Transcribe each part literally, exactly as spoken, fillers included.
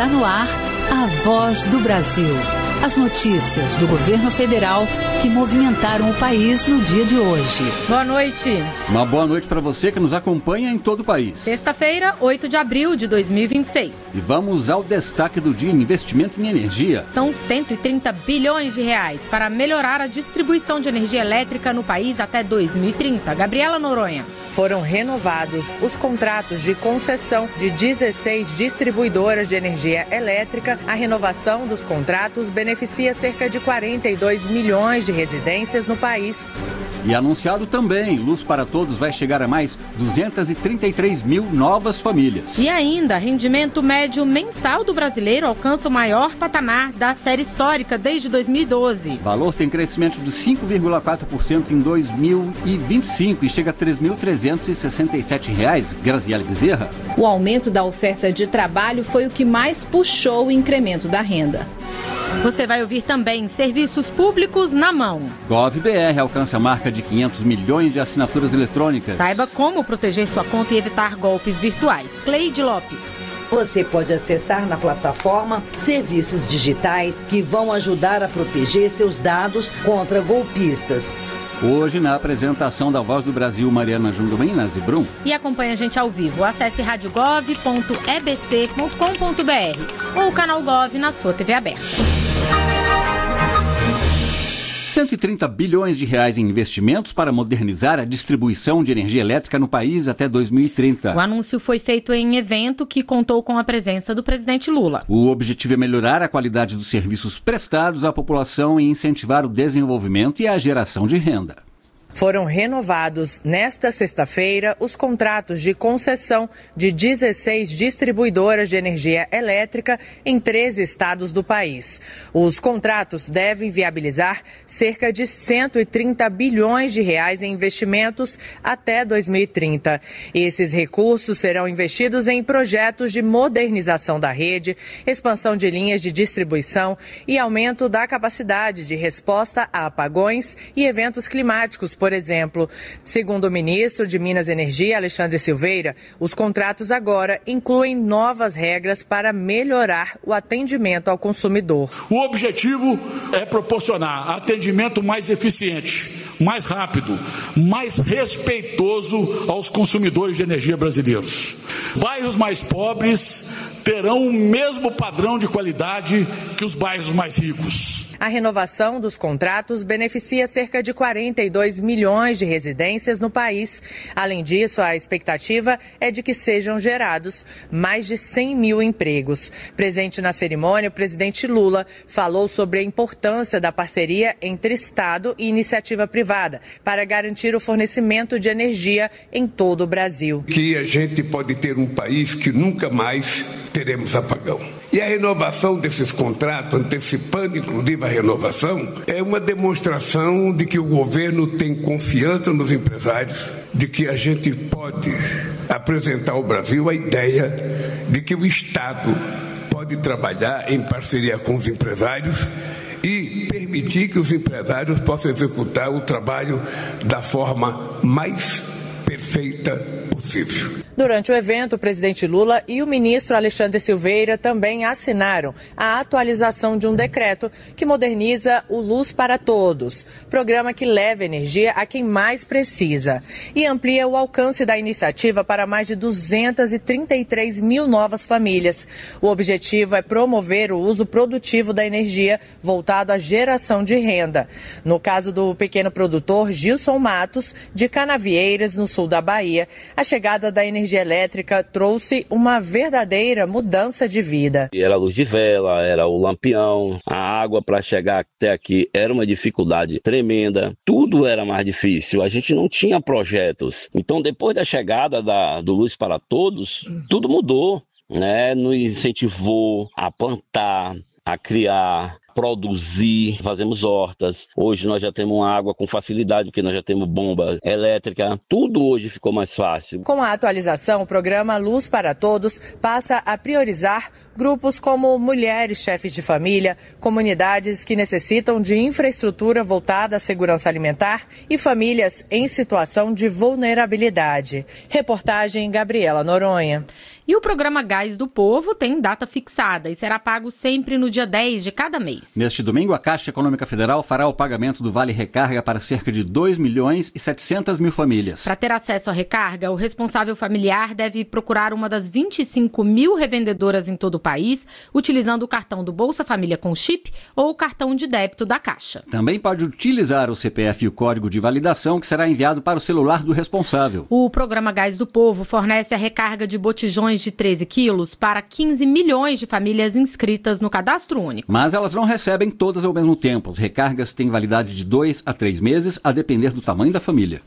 Está no ar a Voz do Brasil. As notícias do governo federal que movimentaram o país no dia de hoje. Boa noite. Uma boa noite para você que nos acompanha em todo o país. Sexta-feira, oito de abril de dois mil e vinte e seis. E vamos ao destaque do dia: investimento em energia. São cento e trinta bilhões de reais para melhorar a distribuição de energia elétrica no país até dois mil e trinta. Gabriela Noronha. Foram renovados os contratos de concessão de dezesseis distribuidoras de energia elétrica. A renovação dos contratos beneficia cerca de quarenta e dois milhões de residências no país. E anunciado também, Luz para Todos vai chegar a mais duzentas e trinta e três mil novas famílias. E ainda, rendimento médio mensal do brasileiro alcança o maior patamar da série histórica desde dois mil e doze. O valor tem crescimento de cinco vírgula quatro por cento em dois mil e vinte e cinco e chega a três mil trezentos e sessenta e sete reais. Graziele Bezerra. O aumento da oferta de trabalho foi o que mais puxou o incremento da renda. Você vai ouvir também serviços públicos na mão. GovBR alcança a marca de quinhentos milhões de assinaturas eletrônicas. Saiba como proteger sua conta e evitar golpes virtuais. Cleide Lopes. Você pode acessar na plataforma serviços digitais que vão ajudar a proteger seus dados contra golpistas. Hoje, na apresentação da Voz do Brasil, Mariana Junduminas e Brum. E acompanhe a gente ao vivo. Acesse rádio gov ponto e b c ponto com ponto b r ou o canal Gov na sua T V aberta. cento e trinta bilhões de reais em investimentos para modernizar a distribuição de energia elétrica no país até dois mil e trinta. O anúncio foi feito em evento que contou com a presença do presidente Lula. O objetivo é melhorar a qualidade dos serviços prestados à população e incentivar o desenvolvimento e a geração de renda. Foram renovados nesta sexta-feira os contratos de concessão de dezesseis distribuidoras de energia elétrica em treze estados do país. Os contratos devem viabilizar cerca de cento e trinta bilhões de reais em investimentos até dois mil e trinta. Esses recursos serão investidos em projetos de modernização da rede, expansão de linhas de distribuição e aumento da capacidade de resposta a apagões e eventos climáticos, por exemplo. Segundo o ministro de Minas e Energia, Alexandre Silveira, os contratos agora incluem novas regras para melhorar o atendimento ao consumidor. O objetivo é proporcionar atendimento mais eficiente, mais rápido, mais respeitoso aos consumidores de energia brasileiros. Bairros mais pobres terão o mesmo padrão de qualidade que os bairros mais ricos. A renovação dos contratos beneficia cerca de quarenta e dois milhões de residências no país. Além disso, a expectativa é de que sejam gerados mais de cem mil empregos. Presente na cerimônia, o presidente Lula falou sobre a importância da parceria entre Estado e iniciativa privada para garantir o fornecimento de energia em todo o Brasil. Que a gente pode ter um país que nunca mais teremos apagão. E a renovação desses contratos, antecipando inclusive a renovação, é uma demonstração de que o governo tem confiança nos empresários, de que a gente pode apresentar ao Brasil a ideia de que o Estado pode trabalhar em parceria com os empresários e permitir que os empresários possam executar o trabalho da forma mais perfeita possível. Durante o evento, o presidente Lula e o ministro Alexandre Silveira também assinaram a atualização de um decreto que moderniza o Luz para Todos, programa que leva energia a quem mais precisa e amplia o alcance da iniciativa para mais de duzentas e trinta e três mil novas famílias. O objetivo é promover o uso produtivo da energia voltado à geração de renda. No caso do pequeno produtor Gilson Matos, de Canavieiras, no sul da Bahia, a chegada da energia energia elétrica trouxe uma verdadeira mudança de vida. Era a luz de vela, era o lampião, a água para chegar até aqui era uma dificuldade tremenda, tudo era mais difícil, a gente não tinha projetos. Então, depois da chegada da, do Luz para Todos, tudo mudou, né? Nos incentivou a plantar, a criar, produzir, fazemos hortas. Hoje nós já temos água com facilidade, porque nós já temos bomba elétrica. Tudo hoje ficou mais fácil. Com a atualização, o programa Luz para Todos passa a priorizar grupos como mulheres chefes de família, comunidades que necessitam de infraestrutura voltada à segurança alimentar e famílias em situação de vulnerabilidade. Reportagem Gabriela Noronha. E o programa Gás do Povo tem data fixada e será pago sempre no dia dez de cada mês. Neste domingo, a Caixa Econômica Federal fará o pagamento do Vale Recarga para cerca de dois milhões e setecentas mil famílias. Para ter acesso à recarga, o responsável familiar deve procurar uma das vinte e cinco mil revendedoras em todo o país, utilizando o cartão do Bolsa Família com chip ou o cartão de débito da Caixa. Também pode utilizar o C P F e o código de validação, que será enviado para o celular do responsável. O programa Gás do Povo fornece a recarga de botijões de treze quilos para quinze milhões de famílias inscritas no cadastro único. Mas elas não recebem todas ao mesmo tempo. As recargas têm validade de dois a três meses, a depender do tamanho da família.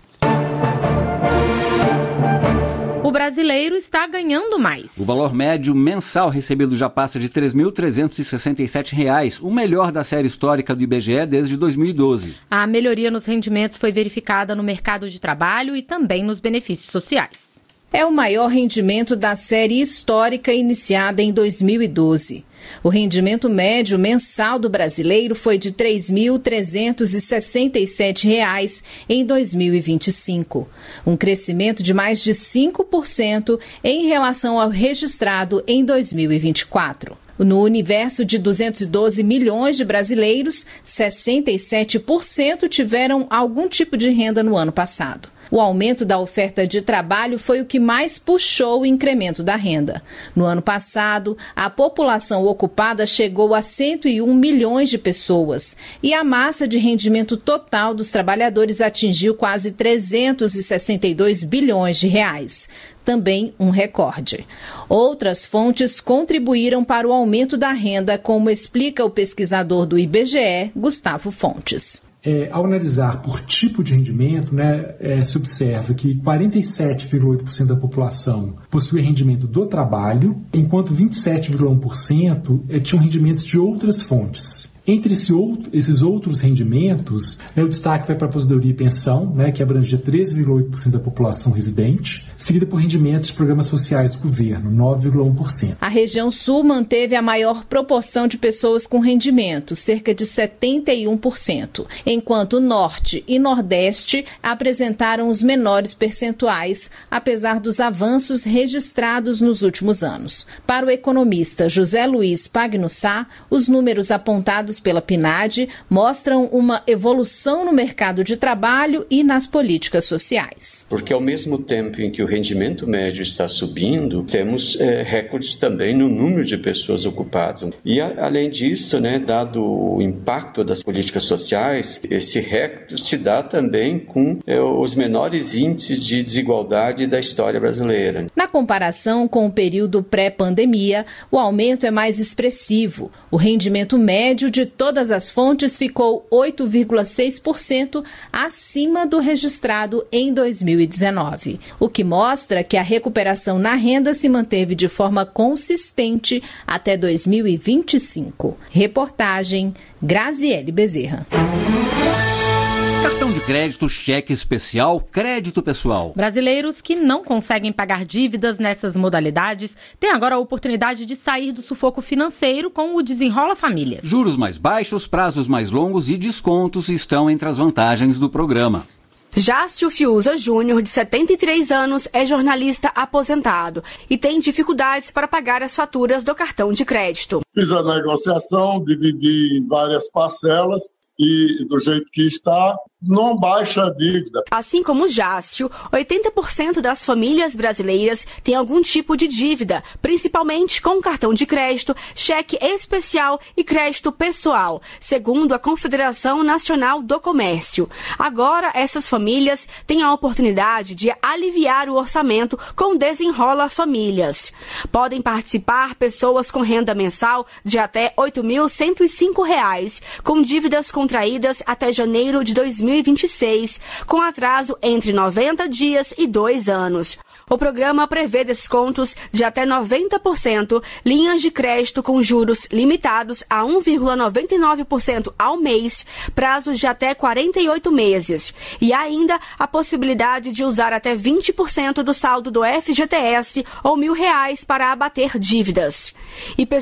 O brasileiro está ganhando mais. O valor médio mensal recebido já passa de três mil trezentos e sessenta e sete reais, o melhor da série histórica do I B G E desde dois mil e doze. A melhoria nos rendimentos foi verificada no mercado de trabalho e também nos benefícios sociais. É o maior rendimento da série histórica iniciada em dois mil e doze. O rendimento médio mensal do brasileiro foi de três mil trezentos e sessenta e sete reais em dois mil e vinte e cinco, um crescimento de mais de cinco por cento em relação ao registrado em dois mil e vinte e quatro. No universo de duzentos e doze milhões de brasileiros, sessenta e sete por cento tiveram algum tipo de renda no ano passado. O aumento da oferta de trabalho foi o que mais puxou o incremento da renda. No ano passado, a população ocupada chegou a cento e um milhões de pessoas e a massa de rendimento total dos trabalhadores atingiu quase trezentos e sessenta e dois bilhões de reais. Também um recorde. Outras fontes contribuíram para o aumento da renda, como explica o pesquisador do I B G E, Gustavo Fontes. É, ao analisar por tipo de rendimento, né, é, se observa que quarenta e sete vírgula oito por cento da população possui rendimento do trabalho, enquanto vinte e sete vírgula um por cento é, tinham rendimentos de outras fontes. Entre esse outro, esses outros rendimentos, né, o destaque vai para a aposentadoria e pensão, né, que abrange treze vírgula oito por cento da população residente, seguida por rendimentos de programas sociais do governo, nove vírgula um por cento. A região sul manteve a maior proporção de pessoas com rendimento, cerca de setenta e um por cento, enquanto o norte e nordeste apresentaram os menores percentuais, apesar dos avanços registrados nos últimos anos. Para o economista José Luiz Pagnussá, os números apontados pela P N A D mostram uma evolução no mercado de trabalho e nas políticas sociais. Porque ao mesmo tempo em que o rendimento médio está subindo, temos é, recordes também no número de pessoas ocupadas. E a, além disso, né, dado o impacto das políticas sociais, esse recorde se dá também com é, os menores índices de desigualdade da história brasileira. Na comparação com o período pré-pandemia, o aumento é mais expressivo. O rendimento médio de todas as fontes ficou oito vírgula seis por cento acima do registrado em dois mil e dezenove, o que mostra que a recuperação na renda se manteve de forma consistente até dois mil e vinte e cinco. Reportagem Graziele Bezerra. Cartão de crédito, cheque especial, crédito pessoal. Brasileiros que não conseguem pagar dívidas nessas modalidades têm agora a oportunidade de sair do sufoco financeiro com o Desenrola Famílias. Juros mais baixos, prazos mais longos e descontos estão entre as vantagens do programa. Jácio Fiuza Júnior, de setenta e três anos, é jornalista aposentado e tem dificuldades para pagar as faturas do cartão de crédito. Fiz a negociação, dividi em várias parcelas e do jeito que está, não baixa a dívida. Assim como Jácio, oitenta por cento das famílias brasileiras têm algum tipo de dívida, principalmente com cartão de crédito, cheque especial e crédito pessoal, segundo a Confederação Nacional do Comércio. Agora, essas famílias têm a oportunidade de aliviar o orçamento com Desenrola Famílias. Podem participar pessoas com renda mensal de até oito mil cento e cinco reais, com dívidas contraídas até janeiro de dois mil e vinte e seis, com atraso entre noventa dias e dois anos. O programa prevê descontos de até noventa por cento, linhas de crédito com juros limitados a um vírgula noventa e nove por cento ao mês, prazos de até quarenta e oito meses. E ainda a possibilidade de usar até vinte por cento do saldo do F G T S ou mil reais para abater dívidas. E pessoas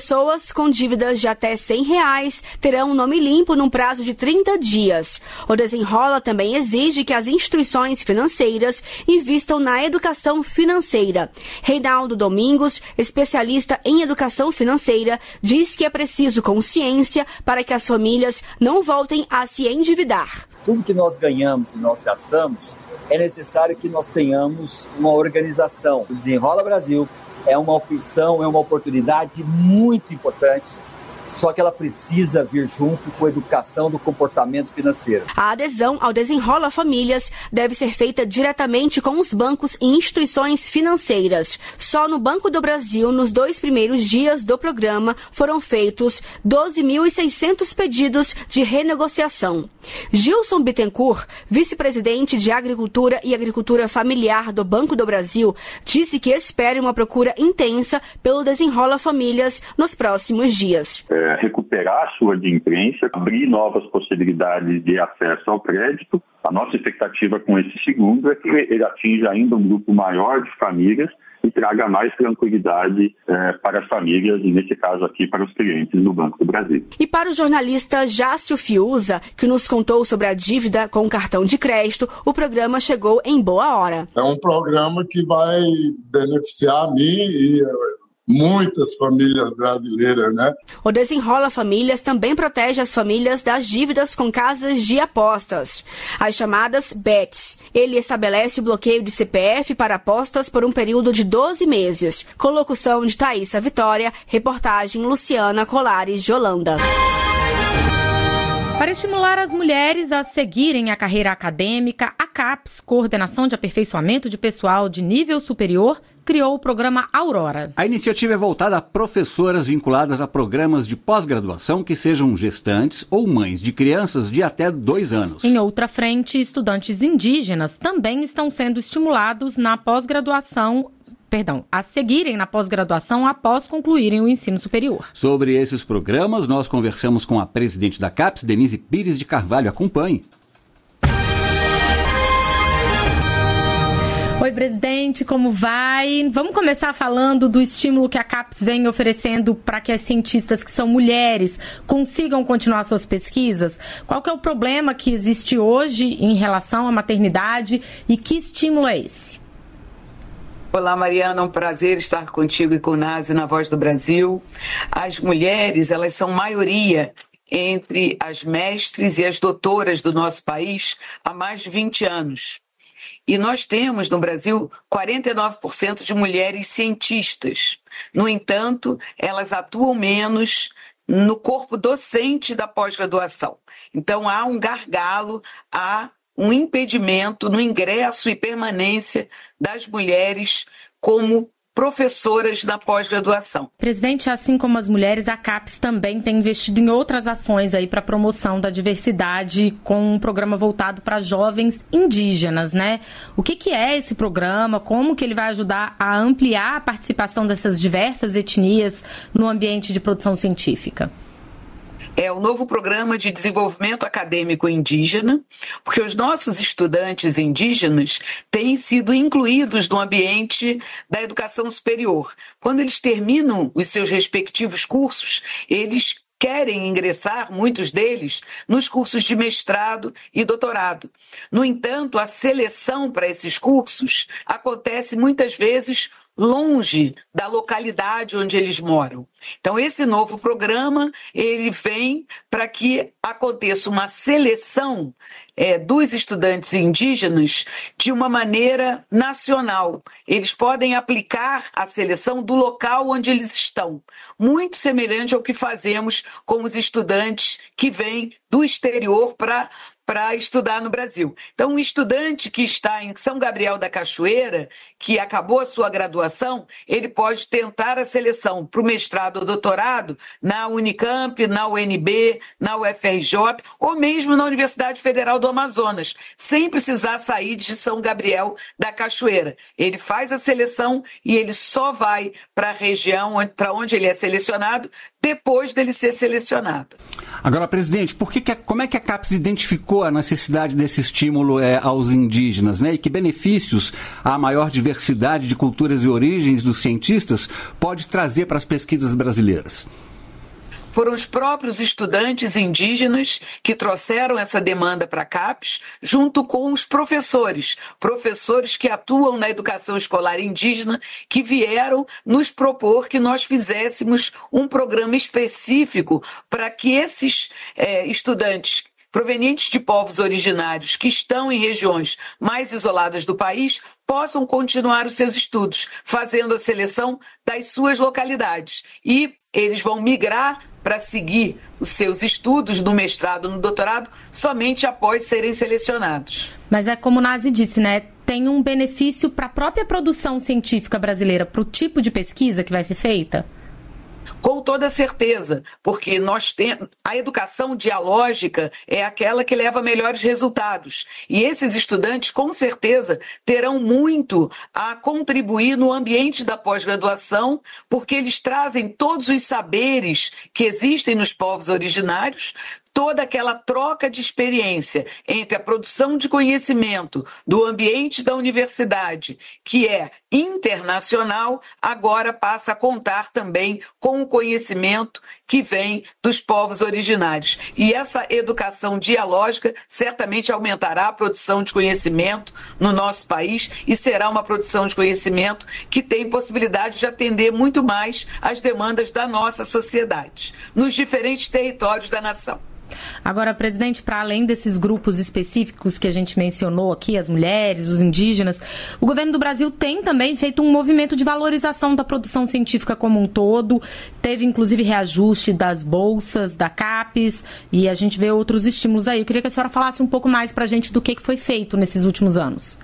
famílias com dívidas de até cem reais terão o nome limpo num prazo de trinta dias. O Desenrola também exige que as instituições financeiras invistam na educação financeira. Reinaldo Domingos, especialista em educação financeira, diz que é preciso consciência para que as famílias não voltem a se endividar. Tudo que nós ganhamos e nós gastamos, é necessário que nós tenhamos uma organização. O Desenrola Brasil é uma opção, é uma oportunidade muito importante, só que ela precisa vir junto com a educação do comportamento financeiro. A adesão ao Desenrola Famílias deve ser feita diretamente com os bancos e instituições financeiras. Só no Banco do Brasil, nos dois primeiros dias do programa, foram feitos doze mil e seiscentos pedidos de renegociação. Gilson Bittencourt, vice-presidente de Agricultura e Agricultura Familiar do Banco do Brasil, disse que espera uma procura intensa pelo Desenrola Famílias nos próximos dias. É, recuperar a sua adimplência, abrir novas possibilidades de acesso ao crédito. A nossa expectativa com esse segundo é que ele atinja ainda um grupo maior de famílias e traga mais tranquilidade é, para as famílias, e nesse caso aqui para os clientes do Banco do Brasil. E para o jornalista Jácio Fiuza, que nos contou sobre a dívida com o cartão de crédito, o programa chegou em boa hora. É um programa que vai beneficiar a mim e muitas famílias brasileiras, né? O Desenrola Famílias também protege as famílias das dívidas com casas de apostas, as chamadas bets. Ele estabelece o bloqueio de C P F para apostas por um período de doze meses. Com locução de Thaísa Vitória, reportagem Luciana Colares de Holanda. Para estimular as mulheres a seguirem a carreira acadêmica, a CAPES, Coordenação de Aperfeiçoamento de Pessoal de Nível Superior, criou o programa Aurora. A iniciativa é voltada a professoras vinculadas a programas de pós-graduação que sejam gestantes ou mães de crianças de até dois anos. Em outra frente, estudantes indígenas também estão sendo estimulados na pós-graduação Perdão, a seguirem na pós-graduação após concluírem o ensino superior. Sobre esses programas, nós conversamos com a presidente da CAPES, Denise Pires de Carvalho. Acompanhe. Oi, presidente, como vai? Vamos começar falando do estímulo que a CAPES vem oferecendo para que as cientistas que são mulheres consigam continuar suas pesquisas. Qual que é o problema que existe hoje em relação à maternidade e que estímulo é esse? Olá, Mariana, é um prazer estar contigo e com o Nazi na Voz do Brasil. As mulheres, elas são maioria entre as mestres e as doutoras do nosso país há mais de vinte anos. E nós temos no Brasil quarenta e nove por cento de mulheres cientistas. No entanto, elas atuam menos no corpo docente da pós-graduação. Então, há um gargalo, há um impedimento no ingresso e permanência das mulheres como professoras na pós-graduação. Presidente, assim como as mulheres, a CAPES também tem investido em outras ações aí para a promoção da diversidade com um programa voltado para jovens indígenas, né? O que, que é esse programa? Como que ele vai ajudar a ampliar a participação dessas diversas etnias no ambiente de produção científica? É o novo programa de desenvolvimento acadêmico indígena, porque os nossos estudantes indígenas têm sido incluídos no ambiente da educação superior. Quando eles terminam os seus respectivos cursos, eles querem ingressar, muitos deles, nos cursos de mestrado e doutorado. No entanto, a seleção para esses cursos acontece muitas vezes longe da localidade onde eles moram. Então, esse novo programa, ele vem para que aconteça uma seleção é, dos estudantes indígenas de uma maneira nacional. Eles podem aplicar a seleção do local onde eles estão, muito semelhante ao que fazemos com os estudantes que vêm do exterior para para estudar no Brasil. Então, um estudante que está em São Gabriel da Cachoeira, que acabou a sua graduação, ele pode tentar a seleção para o mestrado ou doutorado na Unicamp, na U N B, na U F R J, ou mesmo na Universidade Federal do Amazonas, sem precisar sair de São Gabriel da Cachoeira. Ele faz a seleção e ele só vai para a região para onde ele é selecionado depois dele ser selecionado. Agora, presidente, por que que a, como é que a CAPES identificou a necessidade desse estímulo é, aos indígenas, né? E que benefícios a maior diversidade de culturas e origens dos cientistas pode trazer para as pesquisas brasileiras? Foram os próprios estudantes indígenas que trouxeram essa demanda para a CAPES, junto com os professores, professores que atuam na educação escolar indígena, que vieram nos propor que nós fizéssemos um programa específico para que esses é, estudantes provenientes de povos originários que estão em regiões mais isoladas do país possam continuar os seus estudos, fazendo a seleção das suas localidades. E eles vão migrar para seguir os seus estudos no mestrado, no doutorado, somente após serem selecionados. Mas é como o Nazi disse, né? Tem um benefício para a própria produção científica brasileira, para o tipo de pesquisa que vai ser feita? Com toda certeza, porque nós temos a educação dialógica é aquela que leva a melhores resultados. E esses estudantes, com certeza, terão muito a contribuir no ambiente da pós-graduação, porque eles trazem todos os saberes que existem nos povos originários, toda aquela troca de experiência entre a produção de conhecimento do ambiente da universidade, que é internacional, agora passa a contar também com o conhecimento que vem dos povos originários. E essa educação dialógica certamente aumentará a produção de conhecimento no nosso país e será uma produção de conhecimento que tem possibilidade de atender muito mais às demandas da nossa sociedade, nos diferentes territórios da nação. Agora, presidente, para além desses grupos específicos que a gente mencionou aqui, as mulheres, os indígenas, o governo do Brasil tem também feito um movimento de valorização da produção científica como um todo. Teve, inclusive, reajuste das bolsas, da CAPES, e a gente vê outros estímulos aí. Eu queria que a senhora falasse um pouco mais para a gente do que foi feito nesses últimos anos.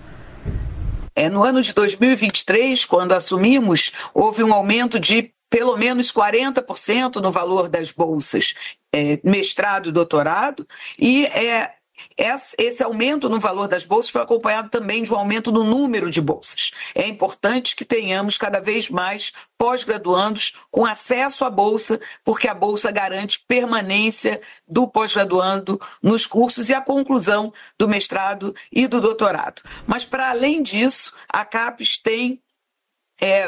É, no ano de dois mil e vinte e três, quando assumimos, houve um aumento de pelo menos quarenta por cento no valor das bolsas, é, mestrado e doutorado, e é, esse aumento no valor das bolsas foi acompanhado também de um aumento no número de bolsas. É importante que tenhamos cada vez mais pós-graduandos com acesso à bolsa, porque a bolsa garante permanência do pós-graduando nos cursos e a conclusão do mestrado e do doutorado. Mas, para além disso, a CAPES tem É,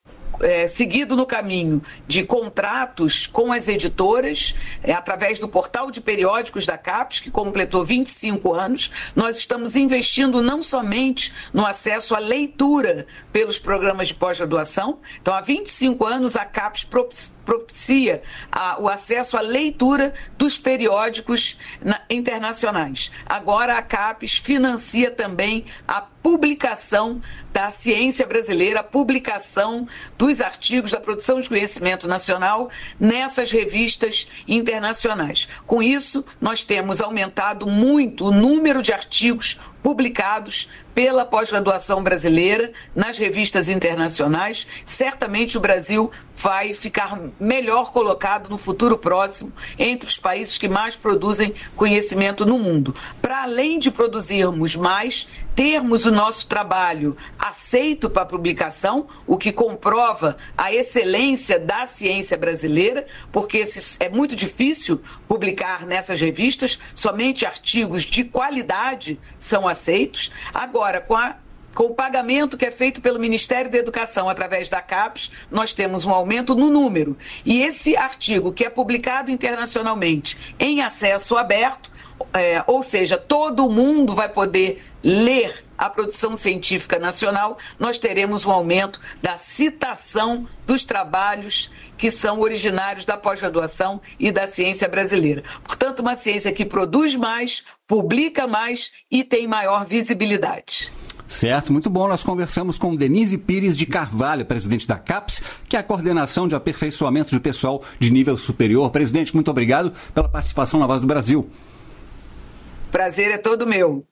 É, seguido no caminho de contratos com as editoras, é, através do portal de periódicos da CAPES, que completou vinte e cinco anos, nós estamos investindo não somente no acesso à leitura pelos programas de pós-graduação. Então, há vinte e cinco anos, a CAPES propicia a, o acesso à leitura dos periódicos na, internacionais. Agora, a CAPES financia também a publicação da ciência brasileira, a publicação dos artigos da produção de conhecimento nacional nessas revistas internacionais. Com isso, nós temos aumentado muito o número de artigos publicados pela pós-graduação brasileira nas revistas internacionais. Certamente o Brasil vai ficar melhor colocado no futuro próximo entre os países que mais produzem conhecimento no mundo. Para além de produzirmos mais, termos o nosso trabalho aceito para publicação, o que comprova a excelência da ciência brasileira, porque é muito difícil publicar nessas revistas, somente artigos de qualidade são aceitos. Agora, com a Com o pagamento que é feito pelo Ministério da Educação através da CAPES, nós temos um aumento no número. E esse artigo que é publicado internacionalmente em acesso aberto, é, ou seja, todo mundo vai poder ler a produção científica nacional, nós teremos um aumento da citação dos trabalhos que são originários da pós-graduação e da ciência brasileira. Portanto, uma ciência que produz mais, publica mais e tem maior visibilidade. Certo, muito bom. Nós conversamos com Denise Pires de Carvalho, presidente da CAPES, que é a coordenação de aperfeiçoamento de pessoal de nível superior. Presidente, muito obrigado pela participação na Voz do Brasil. Prazer é todo meu.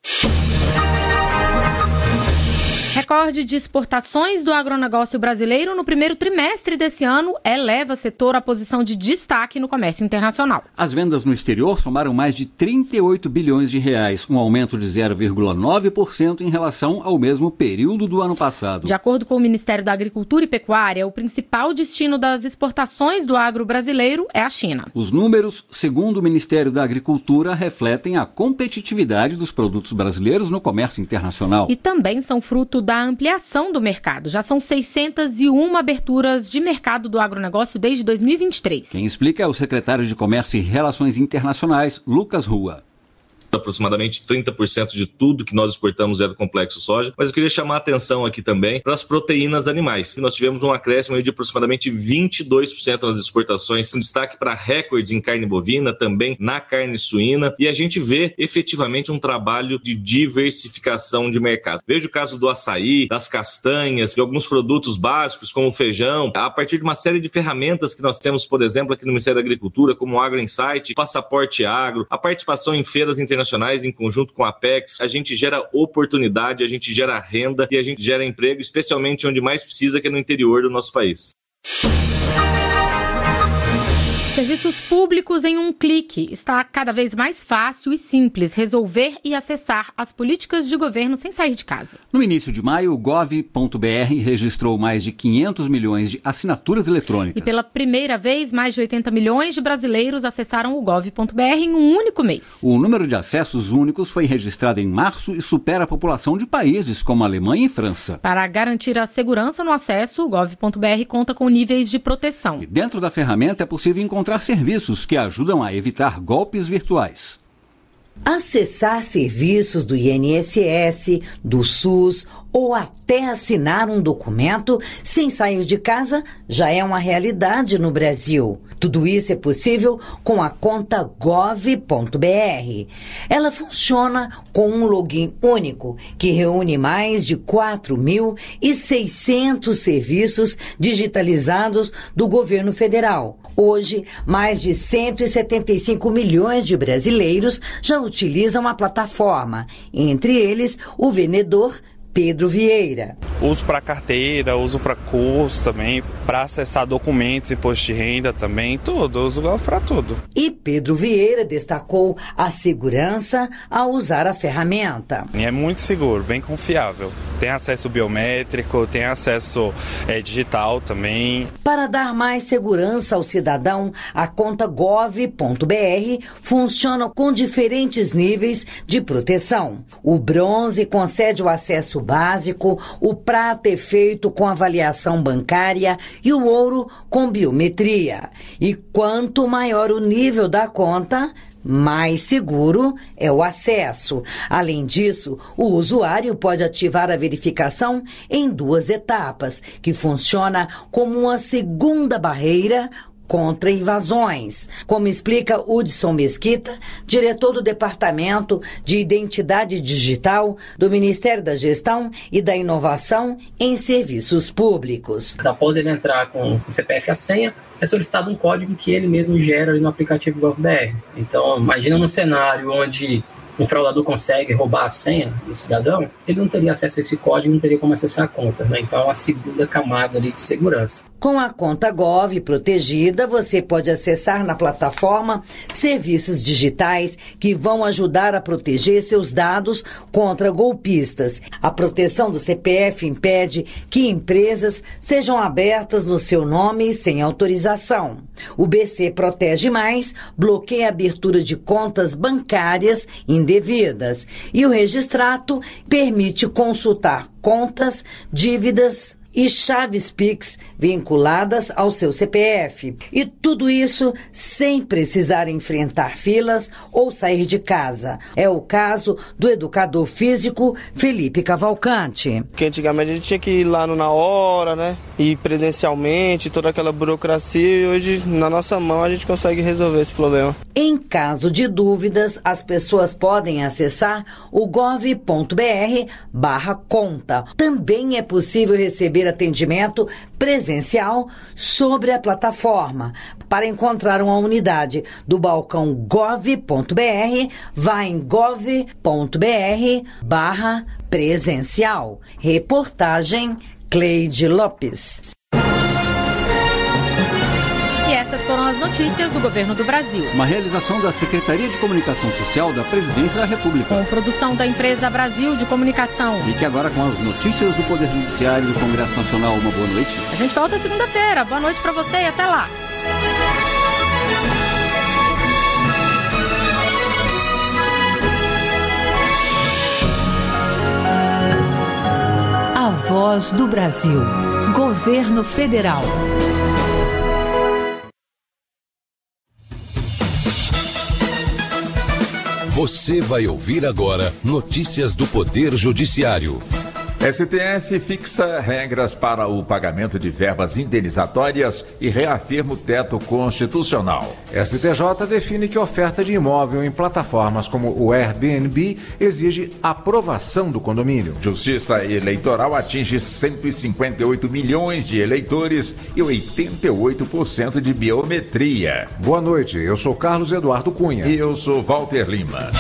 Recorde de exportações do agronegócio brasileiro no primeiro trimestre desse ano eleva o setor à posição de destaque no comércio internacional. As vendas no exterior somaram mais de trinta e oito bilhões de reais, um aumento de zero vírgula nove por cento em relação ao mesmo período do ano passado. De acordo com o Ministério da Agricultura e Pecuária, o principal destino das exportações do agro brasileiro é a China. Os números, segundo o Ministério da Agricultura, refletem a competitividade dos produtos brasileiros no comércio internacional. E também são fruto da ampliação ampliação do mercado. Já são seiscentas e uma aberturas de mercado do agronegócio desde dois mil e vinte e três. Quem explica é o secretário de Comércio e Relações Internacionais, Lucas Rua. Aproximadamente trinta por cento de tudo que nós exportamos é do complexo soja, mas eu queria chamar a atenção aqui também para as proteínas animais. Nós tivemos um acréscimo de aproximadamente vinte e dois por cento nas exportações, um destaque para recordes em carne bovina, também na carne suína, e a gente vê efetivamente um trabalho de diversificação de mercado. Veja o caso do açaí, das castanhas, de alguns produtos básicos como o feijão, a partir de uma série de ferramentas que nós temos, por exemplo, aqui no Ministério da Agricultura, como o Agro Insight, Passaporte Agro, a participação em feiras internacionais internacionais em conjunto com a Apex, a gente gera oportunidade, a gente gera renda e a gente gera emprego, especialmente onde mais precisa, que é no interior do nosso país. Serviços públicos em um clique. Está cada vez mais fácil e simples resolver e acessar as políticas de governo sem sair de casa. No início de maio, o gov ponto br registrou mais de quinhentos milhões de assinaturas eletrônicas. E pela primeira vez, mais de oitenta milhões de brasileiros acessaram o gov ponto br em um único mês. O número de acessos únicos foi registrado em março e supera a população de países como a Alemanha e França. Para garantir a segurança no acesso, o gov ponto br conta com níveis de proteção. E dentro da ferramenta é possível encontrar encontrar serviços que ajudam a evitar golpes virtuais. Acessar serviços do I N S S, do SUS ou até assinar um documento sem sair de casa já é uma realidade no Brasil. Tudo isso é possível com a conta gov ponto br. Ela funciona com um login único que reúne mais de quatro mil e seiscentos serviços digitalizados do governo federal. Hoje, mais de cento e setenta e cinco milhões de brasileiros já utilizam a plataforma, entre eles o vendedor Pedro Vieira. Uso para carteira, uso para curso também, para acessar documentos, imposto de renda também, tudo, uso o Gov para tudo. E Pedro Vieira destacou a segurança ao usar a ferramenta. E é muito seguro, bem confiável. Tem acesso biométrico, tem acesso é, digital também. Para dar mais segurança ao cidadão, a conta gov ponto br funciona com diferentes níveis de proteção. O bronze concede o acesso básico, o prata é feito com avaliação bancária e o ouro com biometria. E quanto maior o nível da conta, mais seguro é o acesso. Além disso, o usuário pode ativar a verificação em duas etapas, que funciona como uma segunda barreira contra invasões, como explica Hudson Mesquita, diretor do Departamento de Identidade Digital do Ministério da Gestão e da Inovação em Serviços Públicos. Após ele entrar com o C P F e a senha, é solicitado um código que ele mesmo gera ali no aplicativo GovBR. Então, imagina num cenário onde um fraudador consegue roubar a senha do cidadão, ele não teria acesso a esse código, não teria como acessar a conta, né? Então é uma segunda camada ali de segurança. Com a conta Gov protegida, você pode acessar na plataforma serviços digitais que vão ajudar a proteger seus dados contra golpistas. A proteção do C P F impede que empresas sejam abertas no seu nome sem autorização. O B C Protege Mais bloqueia a abertura de contas bancárias indevidas e o Registrato permite consultar contas, dívidas e chaves Pix vinculadas ao seu C P F. E tudo isso sem precisar enfrentar filas ou sair de casa. É o caso do educador físico Felipe Cavalcante. Porque antigamente a gente tinha que ir lá no na hora, né? Ir presencialmente, toda aquela burocracia, e hoje na nossa mão a gente consegue resolver esse problema. Em caso de dúvidas, as pessoas podem acessar o gov ponto br barra conta. Também é possível receber atendimento presencial sobre a plataforma. Para encontrar uma unidade do balcão gov ponto br, vá em gov ponto br barra presencial. Reportagem Cleide Lopes. E essas foram as notícias do Governo do Brasil. Uma realização da Secretaria de Comunicação Social da Presidência da República. Com produção da empresa Brasil de Comunicação. Fique agora com as notícias do Poder Judiciário do Congresso Nacional. Uma boa noite. A gente volta segunda-feira. Boa noite pra você e até lá. A Voz do Brasil. Governo Federal. Você vai ouvir agora notícias do Poder Judiciário. S T F fixa regras para o pagamento de verbas indenizatórias e reafirma o teto constitucional. S T J define que oferta de imóvel em plataformas como o Airbnb exige aprovação do condomínio. Justiça Eleitoral atinge cento e cinquenta e oito milhões de eleitores e oitenta e oito por cento de biometria. Boa noite, eu sou Carlos Eduardo Cunha. E eu sou Walter Lima.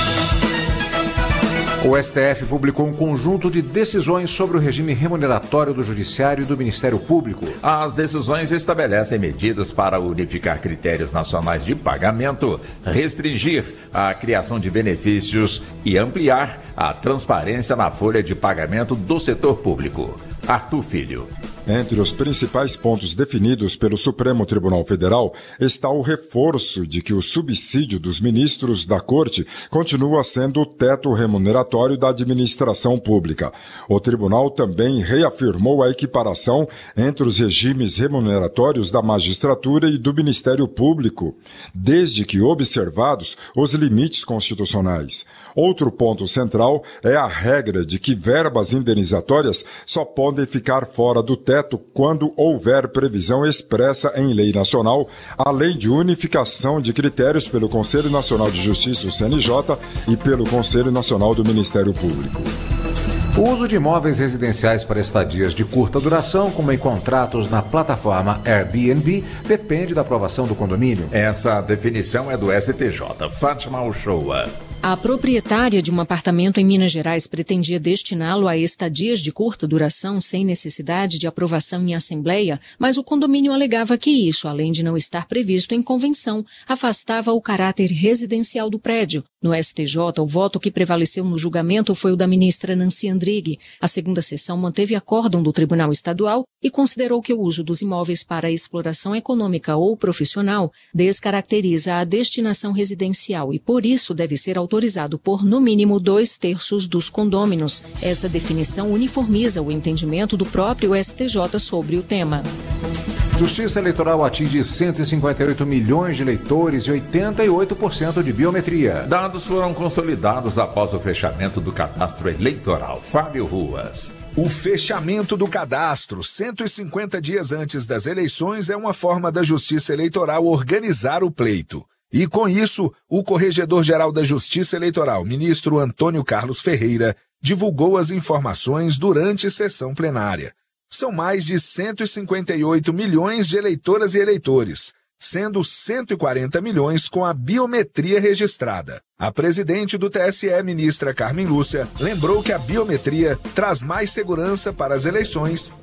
O S T F publicou um conjunto de decisões sobre o regime remuneratório do Judiciário e do Ministério Público. As decisões estabelecem medidas para unificar critérios nacionais de pagamento, restringir a criação de benefícios e ampliar a transparência na folha de pagamento do setor público. Arthur Filho. Entre os principais pontos definidos pelo Supremo Tribunal Federal está o reforço de que o subsídio dos ministros da Corte continua sendo o teto remuneratório da administração pública. O tribunal também reafirmou a equiparação entre os regimes remuneratórios da magistratura e do Ministério Público, desde que observados os limites constitucionais. Outro ponto central é a regra de que verbas indenizatórias só podem ficar fora do teto quando houver previsão expressa em lei nacional, além de unificação de critérios pelo Conselho Nacional de Justiça, o C N J, e pelo Conselho Nacional do Ministério Público. O uso de imóveis residenciais para estadias de curta duração, como em contratos na plataforma Airbnb, depende da aprovação do condomínio. Essa definição é do S T J. Fátima Uchoa. A proprietária de um apartamento em Minas Gerais pretendia destiná-lo a estadias de curta duração sem necessidade de aprovação em assembleia, mas o condomínio alegava que isso, além de não estar previsto em convenção, afastava o caráter residencial do prédio. No S T J, o voto que prevaleceu no julgamento foi o da ministra Nancy Andrighi. A segunda sessão manteve acórdão do Tribunal Estadual e considerou que o uso dos imóveis para exploração econômica ou profissional descaracteriza a destinação residencial e, por isso, deve ser autorizado por, no mínimo, dois terços dos condôminos. Essa definição uniformiza o entendimento do próprio S T J sobre o tema. Justiça Eleitoral atinge cento e cinquenta e oito milhões de eleitores e oitenta e oito por cento de biometria. Dados foram consolidados após o fechamento do cadastro eleitoral. Fábio Ruas. O fechamento do cadastro cento e cinquenta dias antes das eleições é uma forma da Justiça Eleitoral organizar o pleito. E com isso, o Corregedor-Geral da Justiça Eleitoral, ministro Antônio Carlos Ferreira, divulgou as informações durante sessão plenária. São mais de cento e cinquenta e oito milhões de eleitoras e eleitores, sendo cento e quarenta milhões com a biometria registrada. A presidente do T S E, ministra Carmen Lúcia, lembrou que a biometria traz mais segurança para as eleições.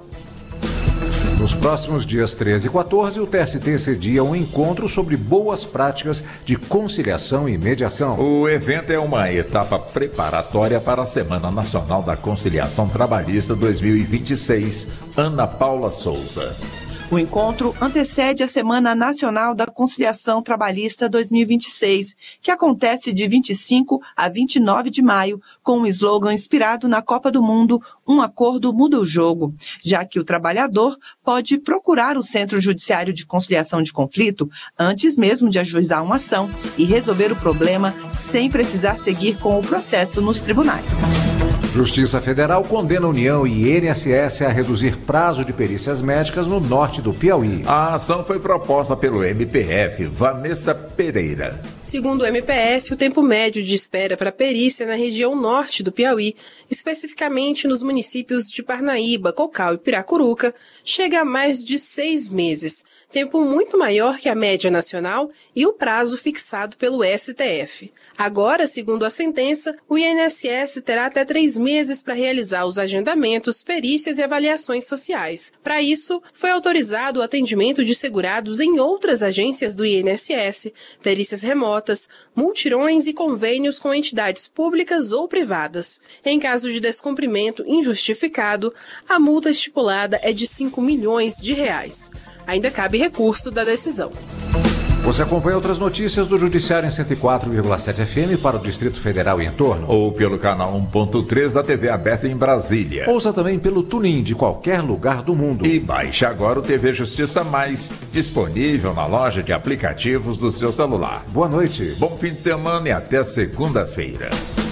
Nos próximos dias treze e quatorze, o T S T cedia um encontro sobre boas práticas de conciliação e mediação. O evento é uma etapa preparatória para a Semana Nacional da Conciliação Trabalhista dois mil e vinte e seis. Ana Paula Souza. O encontro antecede a Semana Nacional da Conciliação Trabalhista dois mil e vinte e seis, que acontece de vinte e cinco a vinte e nove de maio, com um slogan inspirado na Copa do Mundo, um acordo muda o jogo, já que o trabalhador pode procurar o Centro Judiciário de Conciliação de Conflito antes mesmo de ajuizar uma ação e resolver o problema sem precisar seguir com o processo nos tribunais. Justiça Federal condena a União e I N S S a reduzir prazo de perícias médicas no norte do Piauí. A ação foi proposta pelo M P F. Vanessa Pereira. Segundo o M P F, o tempo médio de espera para perícia na região norte do Piauí, especificamente nos municípios de Parnaíba, Cocal e Piracuruca, chega a mais de seis meses, tempo muito maior que a média nacional e o prazo fixado pelo S T F. Agora, segundo a sentença, o I N S S terá até três meses para realizar os agendamentos, perícias e avaliações sociais. Para isso, foi autorizado o atendimento de segurados em outras agências do I N S S, perícias remotas, multirões e convênios com entidades públicas ou privadas. Em caso de descumprimento injustificado, a multa estipulada é de cinco milhões de reais. Ainda cabe recurso da decisão. Você acompanha outras notícias do Judiciário em cento e quatro vírgula sete F M para o Distrito Federal e em torno. Ou pelo canal um ponto três da T V aberta em Brasília. Ouça também pelo TuneIn de qualquer lugar do mundo. E baixe agora o T V Justiça Mais, disponível na loja de aplicativos do seu celular. Boa noite. Bom fim de semana e até segunda-feira.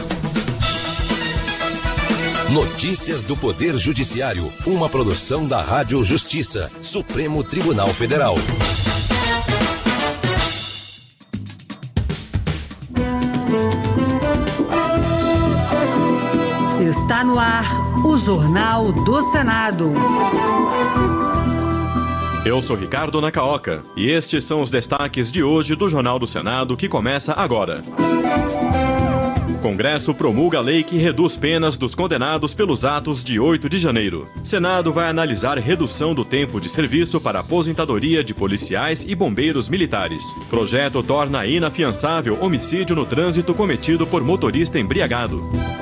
Notícias do Poder Judiciário, uma produção da Rádio Justiça, Supremo Tribunal Federal. Está no ar o Jornal do Senado. Eu sou Ricardo Nacaoca e estes são os destaques de hoje do Jornal do Senado que começa agora. O Congresso promulga a lei que reduz penas dos condenados pelos atos de oito de janeiro. Senado vai analisar redução do tempo de serviço para aposentadoria de policiais e bombeiros militares. Projeto torna inafiançável homicídio no trânsito cometido por motorista embriagado.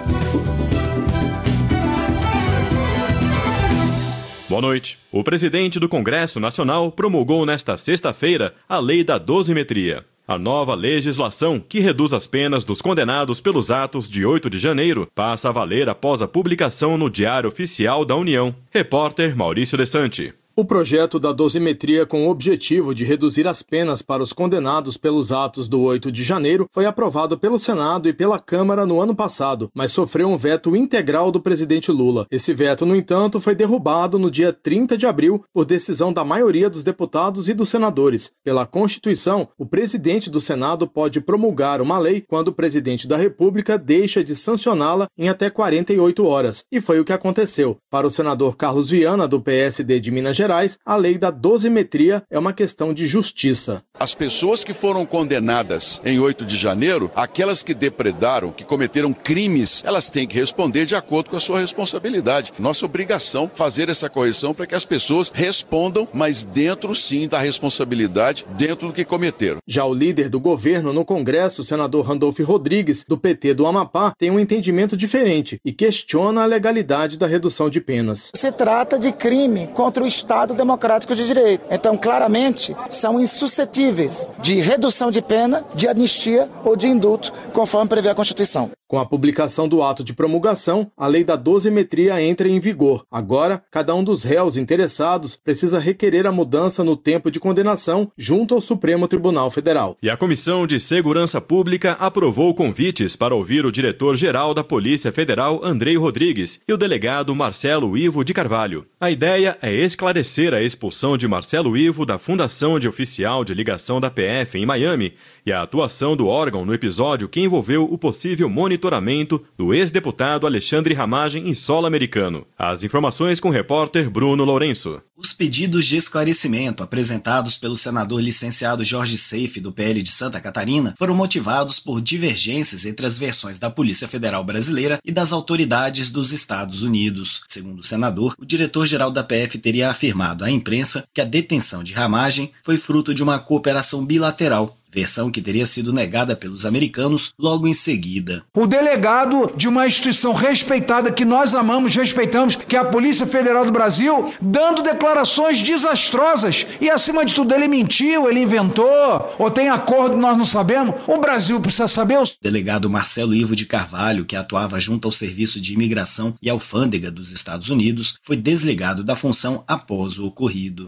Boa noite. O presidente do Congresso Nacional promulgou nesta sexta-feira a Lei da Dosimetria. A nova legislação, que reduz as penas dos condenados pelos atos de oito de janeiro, passa a valer após a publicação no Diário Oficial da União. Repórter Maurício Desante. O projeto da dosimetria, com o objetivo de reduzir as penas para os condenados pelos atos do oito de janeiro, foi aprovado pelo Senado e pela Câmara no ano passado, mas sofreu um veto integral do presidente Lula. Esse veto, no entanto, foi derrubado no dia trinta de abril por decisão da maioria dos deputados e dos senadores. Pela Constituição, o presidente do Senado pode promulgar uma lei quando o presidente da República deixa de sancioná-la em até quarenta e oito horas. E foi o que aconteceu. Para o senador Carlos Viana, do P S D de Minas Gerais, a lei da dosimetria é uma questão de justiça. As pessoas que foram condenadas em oito de janeiro, aquelas que depredaram, que cometeram crimes, elas têm que responder de acordo com a sua responsabilidade. Nossa obrigação fazer essa correção para que as pessoas respondam, mas dentro sim da responsabilidade, dentro do que cometeram. Já o líder do governo no Congresso, o senador Randolfo Rodrigues, do P T do Amapá, tem um entendimento diferente e questiona a legalidade da redução de penas. Se trata de crime contra o Estado democrático de direito. Então, claramente, são insuscetíveis de redução de pena, de anistia ou de indulto, conforme prevê a Constituição. Com a publicação do ato de promulgação, a lei da dosimetria entra em vigor. Agora, cada um dos réus interessados precisa requerer a mudança no tempo de condenação junto ao Supremo Tribunal Federal. E a Comissão de Segurança Pública aprovou convites para ouvir o diretor-geral da Polícia Federal, Andrei Rodrigues, e o delegado Marcelo Ivo de Carvalho. A ideia é esclarecer a expulsão de Marcelo Ivo da Fundação de Oficial de Ligação da P F em Miami e a atuação do órgão no episódio que envolveu o possível monitoramento do ex-deputado Alexandre Ramagem em solo americano. As informações com o repórter Bruno Lourenço. Os pedidos de esclarecimento apresentados pelo senador licenciado Jorge Seife, do P L de Santa Catarina, foram motivados por divergências entre as versões da Polícia Federal Brasileira e das autoridades dos Estados Unidos. Segundo o senador, o diretor-geral da P F teria afirmado à imprensa que a detenção de Ramagem foi fruto de uma cooperação bilateral, versão que teria sido negada pelos americanos logo em seguida. O delegado de uma instituição respeitada que nós amamos, respeitamos, que é a Polícia Federal do Brasil, dando declarações desastrosas e, acima de tudo, ele mentiu, ele inventou, ou tem acordo, nós não sabemos. O Brasil precisa saber. O delegado Marcelo Ivo de Carvalho, que atuava junto ao Serviço de Imigração e Alfândega dos Estados Unidos, foi desligado da função após o ocorrido.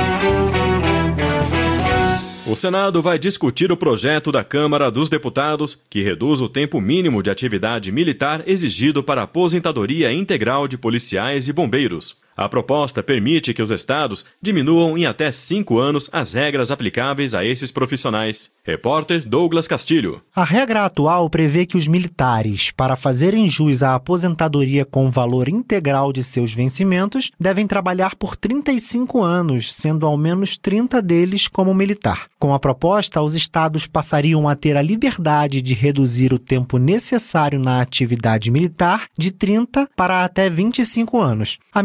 O Senado vai discutir o projeto da Câmara dos Deputados que reduz o tempo mínimo de atividade militar exigido para a aposentadoria integral de policiais e bombeiros. A proposta permite que os estados diminuam em até cinco anos as regras aplicáveis a esses profissionais. Repórter Douglas Castilho. A regra atual prevê que os militares, para fazerem jus à aposentadoria com o valor integral de seus vencimentos, devem trabalhar por trinta e cinco anos, sendo ao menos trinta deles como militar. Com a proposta, os estados passariam a ter a liberdade de reduzir o tempo necessário na atividade militar de trinta para até vinte e cinco anos. A medida é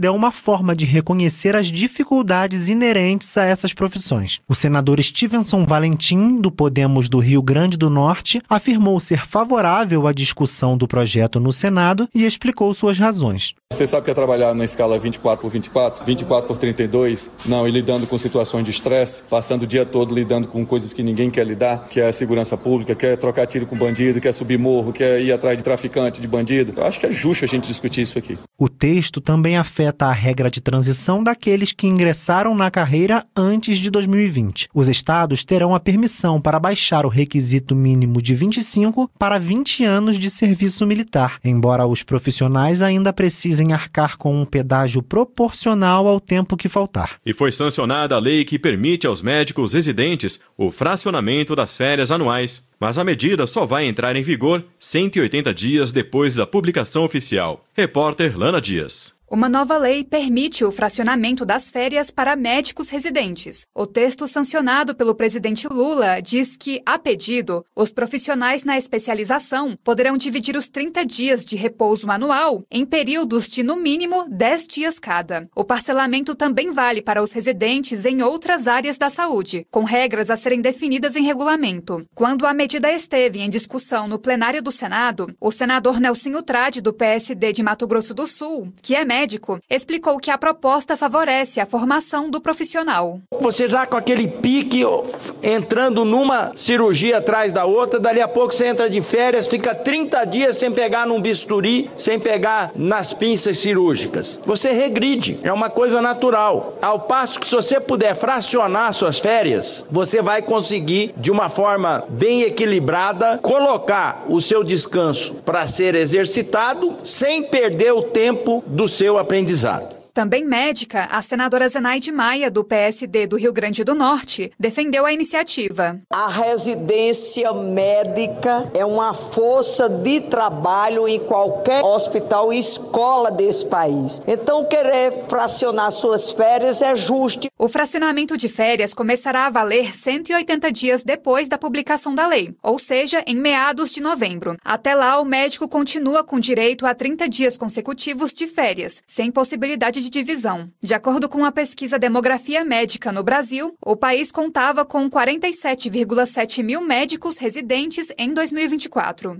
é uma forma de reconhecer as dificuldades inerentes a essas profissões. O senador Stevenson Valentim, do Podemos do Rio Grande do Norte, afirmou ser favorável à discussão do projeto no Senado e explicou suas razões. Você sabe que é trabalhar na escala vinte e quatro por vinte e quatro, vinte e quatro por trinta e dois, não, e lidando com situações de estresse, passando o dia todo lidando com coisas que ninguém quer lidar, que é a segurança pública, quer trocar tiro com bandido, quer subir morro, quer ir atrás de traficante, de bandido. Eu acho que é justo a gente discutir isso aqui. O texto também afeta a regra de transição daqueles que ingressaram na carreira antes de dois mil e vinte. Os estados terão a permissão para baixar o requisito mínimo de vinte e cinco para vinte anos de serviço militar, embora os profissionais ainda precisem arcar com um pedágio proporcional ao tempo que faltar. E foi sancionada a lei que permite aos médicos residentes o fracionamento das férias anuais. Mas a medida só vai entrar em vigor cento e oitenta dias depois da publicação oficial. Repórter Lana Dias. Uma nova lei permite o fracionamento das férias para médicos residentes. O texto sancionado pelo presidente Lula diz que, a pedido, os profissionais na especialização poderão dividir os trinta dias de repouso anual em períodos de, no mínimo, dez dias cada. O parcelamento também vale para os residentes em outras áreas da saúde, com regras a serem definidas em regulamento. Quando a medida esteve em discussão no plenário do Senado, o senador Nelsinho Trade, do P S D de Mato Grosso do Sul, que é médico, médico, explicou que a proposta favorece a formação do profissional. Você já com aquele pique, entrando numa cirurgia atrás da outra, dali a pouco você entra de férias, fica trinta dias sem pegar num bisturi, sem pegar nas pinças cirúrgicas. Você regride, é uma coisa natural. Ao passo que se você puder fracionar suas férias, você vai conseguir, de uma forma bem equilibrada, colocar o seu descanso para ser exercitado sem perder o tempo do seu aprendizado. Também médica, a senadora Zenaide Maia, do P S D do Rio Grande do Norte, defendeu a iniciativa. A residência médica é uma força de trabalho em qualquer hospital e escola desse país. Então, querer fracionar suas férias é justo. O fracionamento de férias começará a valer cento e oitenta dias depois da publicação da lei, ou seja, em meados de novembro. Até lá, o médico continua com direito a trinta dias consecutivos de férias, sem possibilidade de divisão. De acordo com a pesquisa Demografia Médica no Brasil, o país contava com quarenta e sete vírgula sete mil médicos residentes em dois mil e vinte e quatro.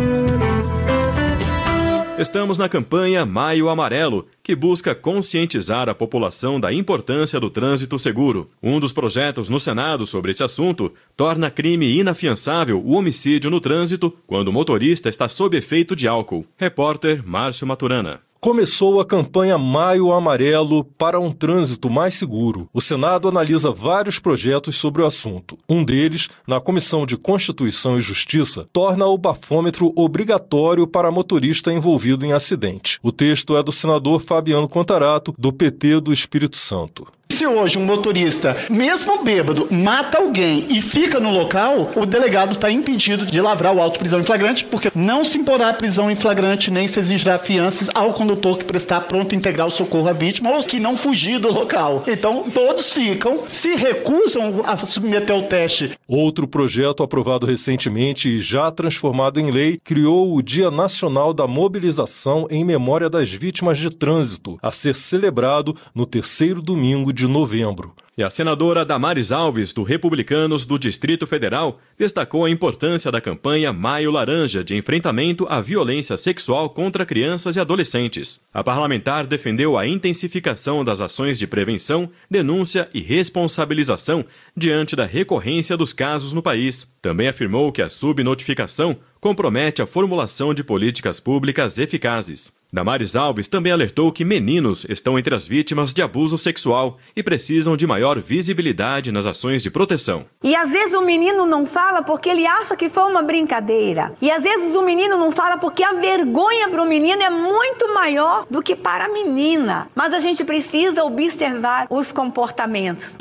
Estamos na campanha Maio Amarelo, que busca conscientizar a população da importância do trânsito seguro. Um dos projetos no Senado sobre esse assunto torna crime inafiançável o homicídio no trânsito quando o motorista está sob efeito de álcool. Repórter Márcio Maturana. Começou a campanha Maio Amarelo para um trânsito mais seguro. O Senado analisa vários projetos sobre o assunto. Um deles, na Comissão de Constituição e Justiça, torna o bafômetro obrigatório para motorista envolvido em acidente. O texto é do senador Fabiano Contarato, do P T do Espírito Santo. Se hoje um motorista, mesmo bêbado, mata alguém e fica no local, o delegado está impedido de lavrar o auto de prisão em flagrante, porque não se imporá prisão em flagrante nem se exigirá fianças ao condutor que prestar pronto integral socorro à vítima ou que não fugir do local. Então, todos ficam, se recusam a submeter ao teste. Outro projeto aprovado recentemente e já transformado em lei criou o Dia Nacional da Mobilização em Memória das Vítimas de Trânsito, a ser celebrado no terceiro domingo de novembro. E a senadora Damares Alves, do Republicanos do Distrito Federal, destacou a importância da campanha Maio Laranja de enfrentamento à violência sexual contra crianças e adolescentes. A parlamentar defendeu a intensificação das ações de prevenção, denúncia e responsabilização diante da recorrência dos casos no país. Também afirmou que a subnotificação compromete a formulação de políticas públicas eficazes. Damares Alves também alertou que meninos estão entre as vítimas de abuso sexual e precisam de maior visibilidade nas ações de proteção. E às vezes o menino não fala porque ele acha que foi uma brincadeira. E às vezes o menino não fala porque a vergonha para o menino é muito maior do que para a menina. Mas a gente precisa observar os comportamentos.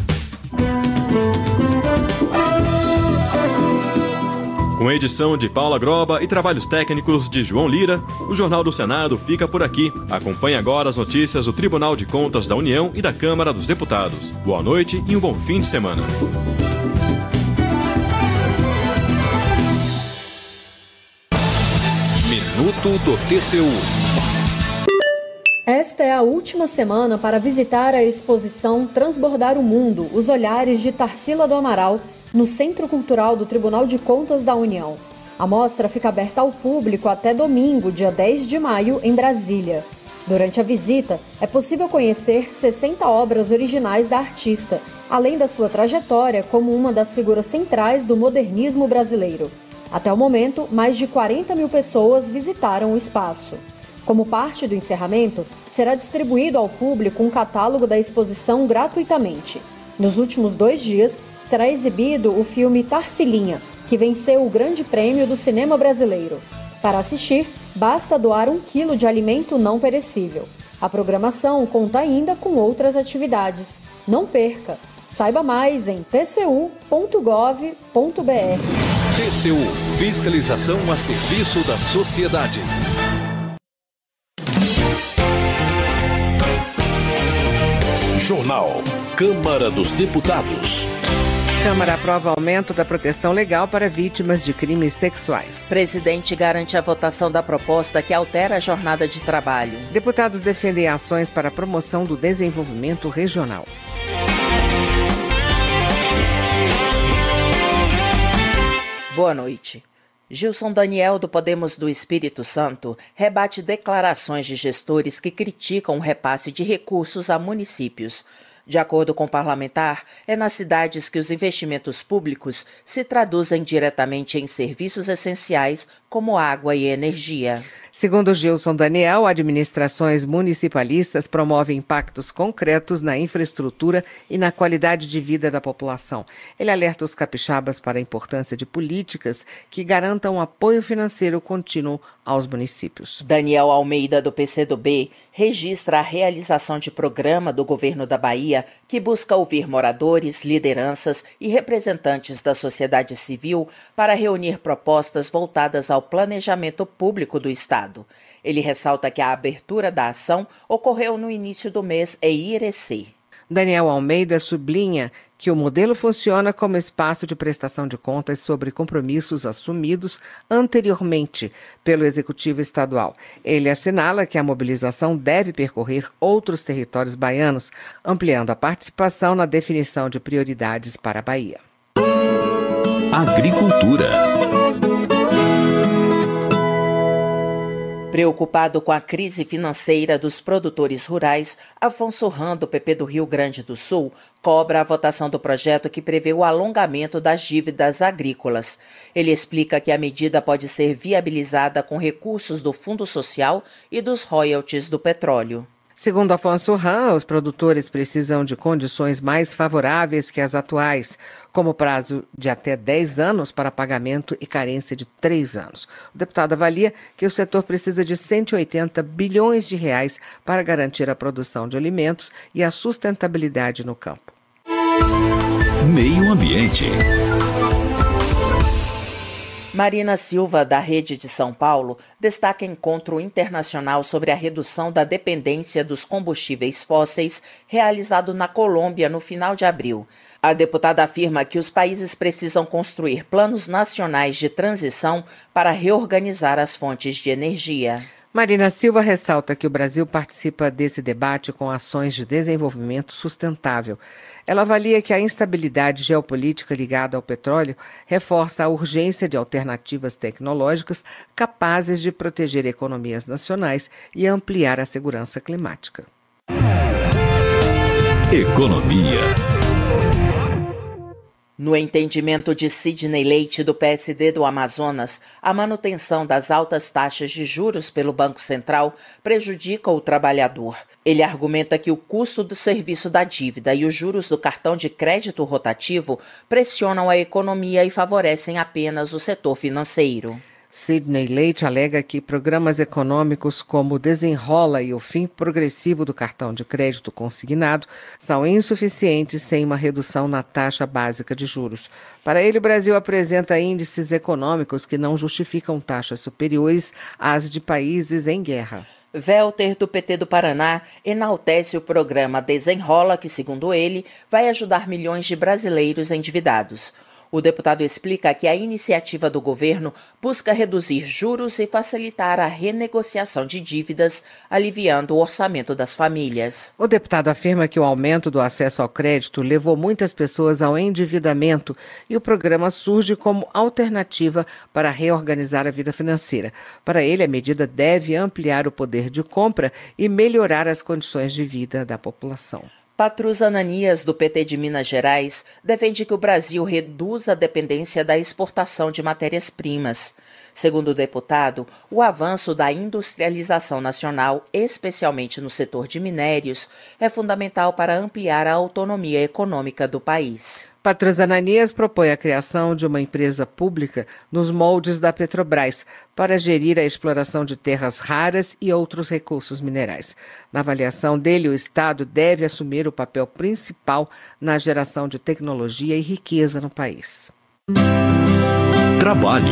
Com a edição de Paula Groba e trabalhos técnicos de João Lira, o Jornal do Senado fica por aqui. Acompanhe agora as notícias do Tribunal de Contas da União e da Câmara dos Deputados. Boa noite e um bom fim de semana. Minuto do T C U. Esta é a última semana para visitar a exposição Transbordar o Mundo, os olhares de Tarsila do Amaral, no Centro Cultural do Tribunal de Contas da União. A mostra fica aberta ao público até domingo, dia dez de maio, em Brasília. Durante a visita, é possível conhecer sessenta obras originais da artista, além da sua trajetória como uma das figuras centrais do modernismo brasileiro. Até o momento, mais de quarenta mil pessoas visitaram o espaço. Como parte do encerramento, será distribuído ao público um catálogo da exposição gratuitamente. Nos últimos dois dias, será exibido o filme Tarsilinha, que venceu o Grande Prêmio do Cinema Brasileiro. Para assistir, basta doar um quilo de alimento não perecível. A programação conta ainda com outras atividades. Não perca! Saiba mais em t c u ponto gov ponto b r. T C U – Fiscalização a serviço da sociedade. Jornal Câmara dos Deputados. Câmara aprova aumento da proteção legal para vítimas de crimes sexuais. Presidente garante a votação da proposta que altera a jornada de trabalho. Deputados defendem ações para a promoção do desenvolvimento regional. Boa noite. Gilson Daniel, do Podemos do Espírito Santo, rebate declarações de gestores que criticam o repasse de recursos a municípios. De acordo com o parlamentar, é nas cidades que os investimentos públicos se traduzem diretamente em serviços essenciais como água e energia. Segundo Gilson Daniel, administrações municipalistas promovem impactos concretos na infraestrutura e na qualidade de vida da população. Ele alerta os capixabas para a importância de políticas que garantam apoio financeiro contínuo aos municípios. Daniel Almeida, do P C do B, registra a realização de programa do governo da Bahia que busca ouvir moradores, lideranças e representantes da sociedade civil para reunir propostas voltadas ao planejamento público do Estado. Ele ressalta que a abertura da ação ocorreu no início do mês em Irecê. Daniel Almeida sublinha que o modelo funciona como espaço de prestação de contas sobre compromissos assumidos anteriormente pelo Executivo Estadual. Ele assinala que a mobilização deve percorrer outros territórios baianos, ampliando a participação na definição de prioridades para a Bahia. Agricultura. Preocupado com a crise financeira dos produtores rurais, Afonso Ram, do P P do Rio Grande do Sul, cobra a votação do projeto que prevê o alongamento das dívidas agrícolas. Ele explica que a medida pode ser viabilizada com recursos do Fundo Social e dos royalties do petróleo. Segundo Afonso Ram, os produtores precisam de condições mais favoráveis que as atuais, como prazo de até dez anos para pagamento e carência de três anos. O deputado avalia que o setor precisa de cento e oitenta bilhões de reais para garantir a produção de alimentos e a sustentabilidade no campo. Meio Ambiente. Marina Silva, da Rede de São Paulo, destaca encontro internacional sobre a redução da dependência dos combustíveis fósseis realizado na Colômbia no final de abril. A deputada afirma que os países precisam construir planos nacionais de transição para reorganizar as fontes de energia. Marina Silva ressalta que o Brasil participa desse debate com ações de desenvolvimento sustentável. Ela avalia que a instabilidade geopolítica ligada ao petróleo reforça a urgência de alternativas tecnológicas capazes de proteger economias nacionais e ampliar a segurança climática. Economia. No entendimento de Sidney Leite, do P S D do Amazonas, a manutenção das altas taxas de juros pelo Banco Central prejudica o trabalhador. Ele argumenta que o custo do serviço da dívida e os juros do cartão de crédito rotativo pressionam a economia e favorecem apenas o setor financeiro. Sidney Leite alega que programas econômicos como o Desenrola e o fim progressivo do cartão de crédito consignado são insuficientes sem uma redução na taxa básica de juros. Para ele, o Brasil apresenta índices econômicos que não justificam taxas superiores às de países em guerra. Welter, do P T do Paraná, enaltece o programa Desenrola, que, segundo ele, vai ajudar milhões de brasileiros endividados. O deputado explica que a iniciativa do governo busca reduzir juros e facilitar a renegociação de dívidas, aliviando o orçamento das famílias. O deputado afirma que o aumento do acesso ao crédito levou muitas pessoas ao endividamento e o programa surge como alternativa para reorganizar a vida financeira. Para ele, a medida deve ampliar o poder de compra e melhorar as condições de vida da população. Patrus Ananias, do P T de Minas Gerais, defende que o Brasil reduza a dependência da exportação de matérias-primas. Segundo o deputado, o avanço da industrialização nacional, especialmente no setor de minérios, é fundamental para ampliar a autonomia econômica do país. Patrus Ananias propõe a criação de uma empresa pública nos moldes da Petrobras para gerir a exploração de terras raras e outros recursos minerais. Na avaliação dele, o Estado deve assumir o papel principal na geração de tecnologia e riqueza no país. Trabalho.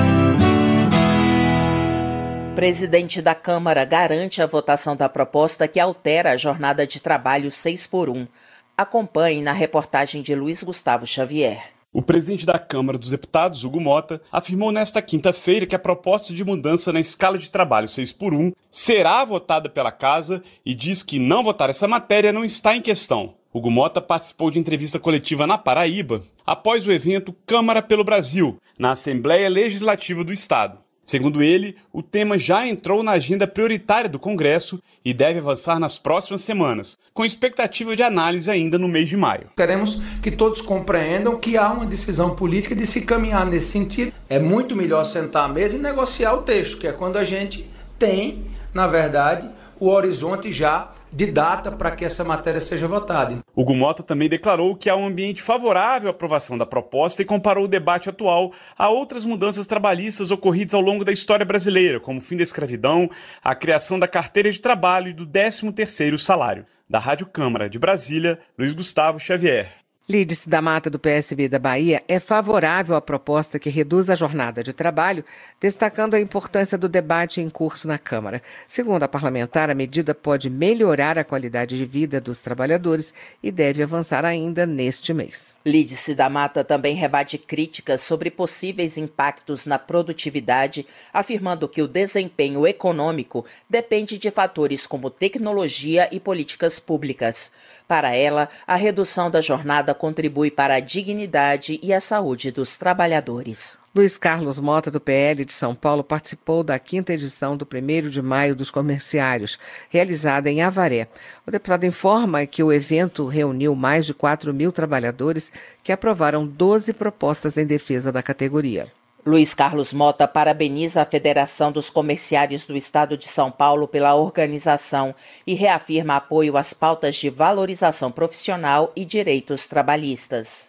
Presidente da Câmara garante a votação da proposta que altera a jornada de trabalho seis por um. Acompanhe na reportagem de Luiz Gustavo Xavier. O presidente da Câmara dos Deputados, Hugo Mota, afirmou nesta quinta-feira que a proposta de mudança na escala de trabalho seis por um será votada pela Casa e diz que não votar essa matéria não está em questão. Hugo Mota participou de entrevista coletiva na Paraíba após o evento Câmara pelo Brasil, na Assembleia Legislativa do Estado. Segundo ele, o tema já entrou na agenda prioritária do Congresso e deve avançar nas próximas semanas, com expectativa de análise ainda no mês de maio. Queremos que todos compreendam que há uma decisão política de se caminhar nesse sentido. É muito melhor sentar à mesa e negociar o texto, que é quando a gente tem, na verdade, o horizonte já de data para que essa matéria seja votada. Hugo Mota também declarou que há um ambiente favorável à aprovação da proposta e comparou o debate atual a outras mudanças trabalhistas ocorridas ao longo da história brasileira, como o fim da escravidão, a criação da carteira de trabalho e do décimo terceiro salário. Da Rádio Câmara de Brasília, Luiz Gustavo Xavier. Lídice da Mata, do P S B da Bahia, é favorável à proposta que reduz a jornada de trabalho, destacando a importância do debate em curso na Câmara. Segundo a parlamentar, a medida pode melhorar a qualidade de vida dos trabalhadores e deve avançar ainda neste mês. Lídice da Mata também rebate críticas sobre possíveis impactos na produtividade, afirmando que o desempenho econômico depende de fatores como tecnologia e políticas públicas. Para ela, a redução da jornada contribui para a dignidade e a saúde dos trabalhadores. Luiz Carlos Mota, do P L de São Paulo, participou da quinta edição do primeiro de maio dos comerciários, realizada em Avaré. O deputado informa que o evento reuniu mais de quatro mil trabalhadores que aprovaram doze propostas em defesa da categoria. Luiz Carlos Mota parabeniza a Federação dos Comerciários do Estado de São Paulo pela organização e reafirma apoio às pautas de valorização profissional e direitos trabalhistas.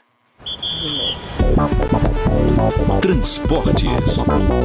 Transportes.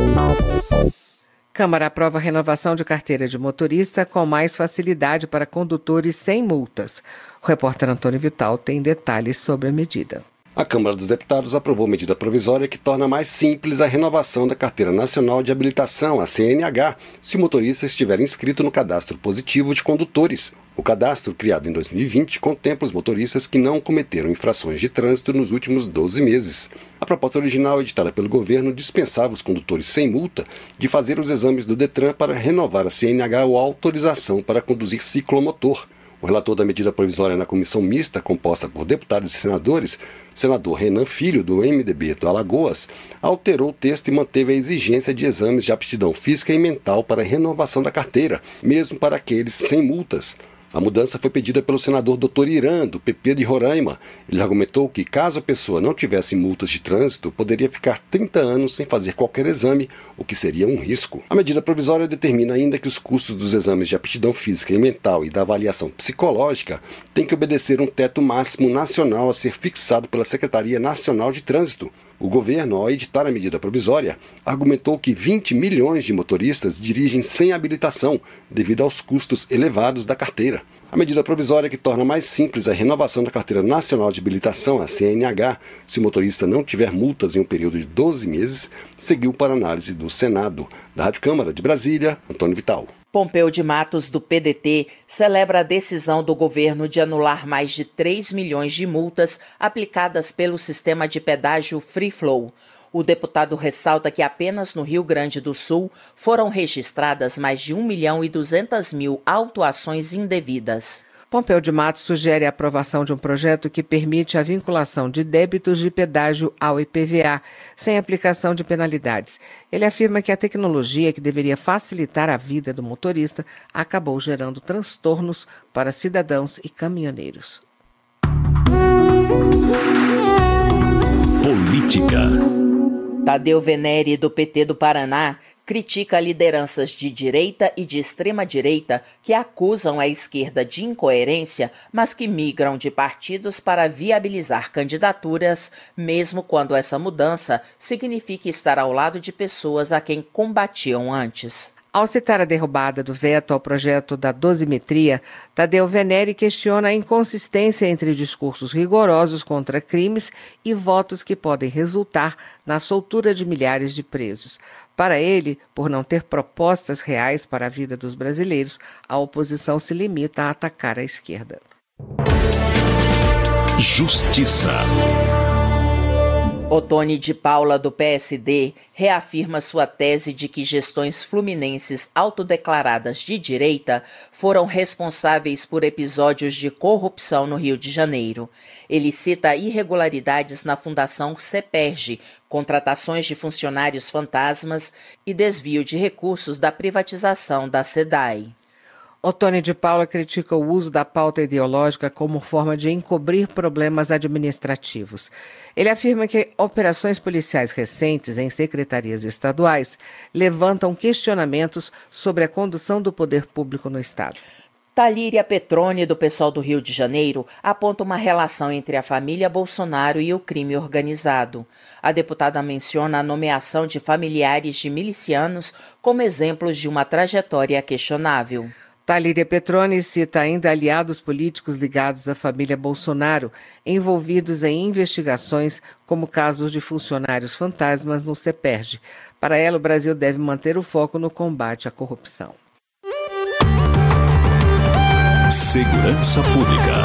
Câmara aprova a renovação de carteira de motorista com mais facilidade para condutores sem multas. O repórter Antônio Vital tem detalhes sobre a medida. A Câmara dos Deputados aprovou medida provisória que torna mais simples a renovação da Carteira Nacional de Habilitação, a C N H, se o motorista estiver inscrito no Cadastro Positivo de Condutores. O cadastro, criado em dois mil e vinte, contempla os motoristas que não cometeram infrações de trânsito nos últimos doze meses. A proposta original, editada pelo governo, dispensava os condutores sem multa de fazer os exames do Detran para renovar a C N H ou autorização para conduzir ciclomotor. O relator da medida provisória na comissão mista, composta por deputados e senadores, senador Renan Filho, do M D B do Alagoas, alterou o texto e manteve a exigência de exames de aptidão física e mental para renovação da carteira, mesmo para aqueles sem multas. A mudança foi pedida pelo senador doutor Irã, do P P de Roraima. Ele argumentou que, caso a pessoa não tivesse multas de trânsito, poderia ficar trinta anos sem fazer qualquer exame, o que seria um risco. A medida provisória determina ainda que os custos dos exames de aptidão física e mental e da avaliação psicológica têm que obedecer um teto máximo nacional a ser fixado pela Secretaria Nacional de Trânsito. O governo, ao editar a medida provisória, argumentou que vinte milhões de motoristas dirigem sem habilitação, devido aos custos elevados da carteira. A medida provisória que torna mais simples a renovação da Carteira Nacional de Habilitação, a C N H, se o motorista não tiver multas em um período de doze meses, seguiu para análise do Senado. Da Rádio Câmara de Brasília, Antônio Vital. Pompeu de Matos, do P D T, celebra a decisão do governo de anular mais de três milhões de multas aplicadas pelo sistema de pedágio Free Flow. O deputado ressalta que apenas no Rio Grande do Sul foram registradas mais de um milhão e duzentas mil autuações indevidas. Pompeu de Matos sugere a aprovação de um projeto que permite a vinculação de débitos de pedágio ao I P V A, sem aplicação de penalidades. Ele afirma que a tecnologia que deveria facilitar a vida do motorista acabou gerando transtornos para cidadãos e caminhoneiros. Política. Tadeu Venere, do P T do Paraná, critica lideranças de direita e de extrema-direita que acusam a esquerda de incoerência, mas que migram de partidos para viabilizar candidaturas, mesmo quando essa mudança signifique estar ao lado de pessoas a quem combatiam antes. Ao citar a derrubada do veto ao projeto da dosimetria, Tadeu Venere questiona a inconsistência entre discursos rigorosos contra crimes e votos que podem resultar na soltura de milhares de presos. Para ele, por não ter propostas reais para a vida dos brasileiros, a oposição se limita a atacar a esquerda. Justiça. Otone de Paula, do P S D, reafirma sua tese de que gestões fluminenses autodeclaradas de direita foram responsáveis por episódios de corrupção no Rio de Janeiro. Ele cita irregularidades na Fundação CEPERJ, contratações de funcionários fantasmas e desvio de recursos da privatização da SEDAI. Otone de Paula critica o uso da pauta ideológica como forma de encobrir problemas administrativos. Ele afirma que operações policiais recentes em secretarias estaduais levantam questionamentos sobre a condução do poder público no Estado. Talíria Petroni, do PSOL do Rio de Janeiro, aponta uma relação entre a família Bolsonaro e o crime organizado. A deputada menciona a nomeação de familiares de milicianos como exemplos de uma trajetória questionável. Talíria Petroni cita ainda aliados políticos ligados à família Bolsonaro, envolvidos em investigações como casos de funcionários fantasmas no CEPERJ. Para ela, o Brasil deve manter o foco no combate à corrupção. Segurança Pública.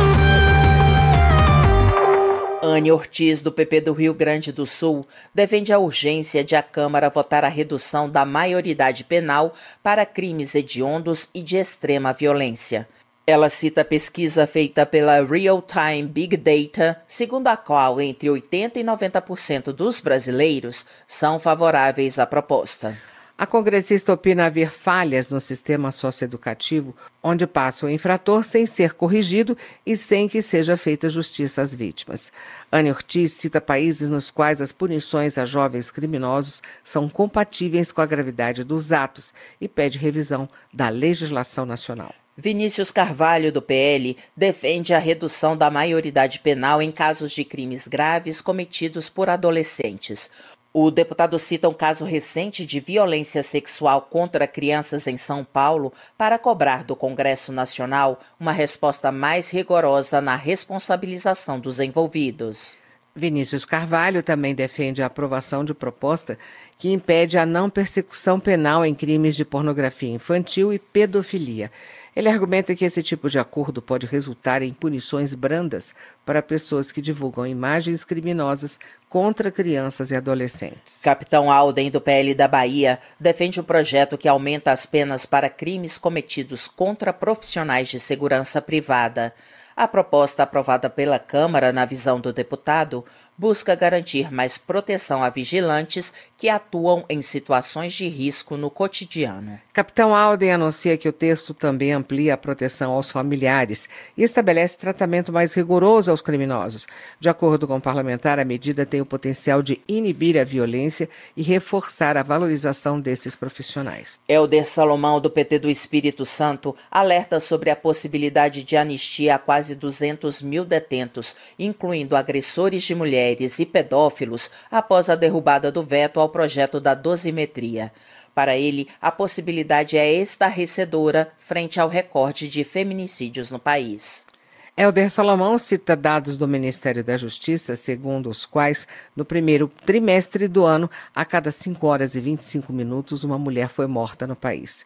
Anne Ortiz, do P P do Rio Grande do Sul, defende a urgência de a Câmara votar a redução da maioridade penal para crimes hediondos e de extrema violência. Ela cita a pesquisa feita pela Real Time Big Data, segundo a qual entre oitenta e noventa por cento dos brasileiros são favoráveis à proposta. A congressista opina haver falhas no sistema socioeducativo, onde passa o infrator sem ser corrigido e sem que seja feita justiça às vítimas. Anne Ortiz cita países nos quais as punições a jovens criminosos são compatíveis com a gravidade dos atos e pede revisão da legislação nacional. Vinícius Carvalho, do P L, defende a redução da maioridade penal em casos de crimes graves cometidos por adolescentes. O deputado cita um caso recente de violência sexual contra crianças em São Paulo para cobrar do Congresso Nacional uma resposta mais rigorosa na responsabilização dos envolvidos. Vinícius Carvalho também defende a aprovação de proposta que impede a não persecução penal em crimes de pornografia infantil e pedofilia. Ele argumenta que esse tipo de acordo pode resultar em punições brandas para pessoas que divulgam imagens criminosas contra crianças e adolescentes. Capitão Alden, do P L da Bahia, defende um projeto que aumenta as penas para crimes cometidos contra profissionais de segurança privada. A proposta aprovada pela Câmara, na visão do deputado, busca garantir mais proteção a vigilantes que atuam em situações de risco no cotidiano. Capitão Alden anuncia que o texto também amplia a proteção aos familiares e estabelece tratamento mais rigoroso aos criminosos. De acordo com o parlamentar, a medida tem o potencial de inibir a violência e reforçar a valorização desses profissionais. Helder Salomão, do P T do Espírito Santo, alerta sobre a possibilidade de anistia a quase duzentos mil detentos, incluindo agressores de mulheres e pedófilos, após a derrubada do veto ao projeto da dosimetria. Para ele, a possibilidade é estarrecedora frente ao recorde de feminicídios no país. Helder Salomão cita dados do Ministério da Justiça, segundo os quais, no primeiro trimestre do ano, a cada cinco horas e vinte e cinco minutos, uma mulher foi morta no país.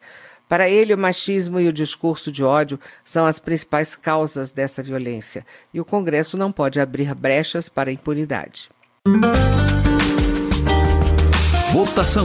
Para ele, o machismo e o discurso de ódio são as principais causas dessa violência, e o Congresso não pode abrir brechas para a impunidade. Votação.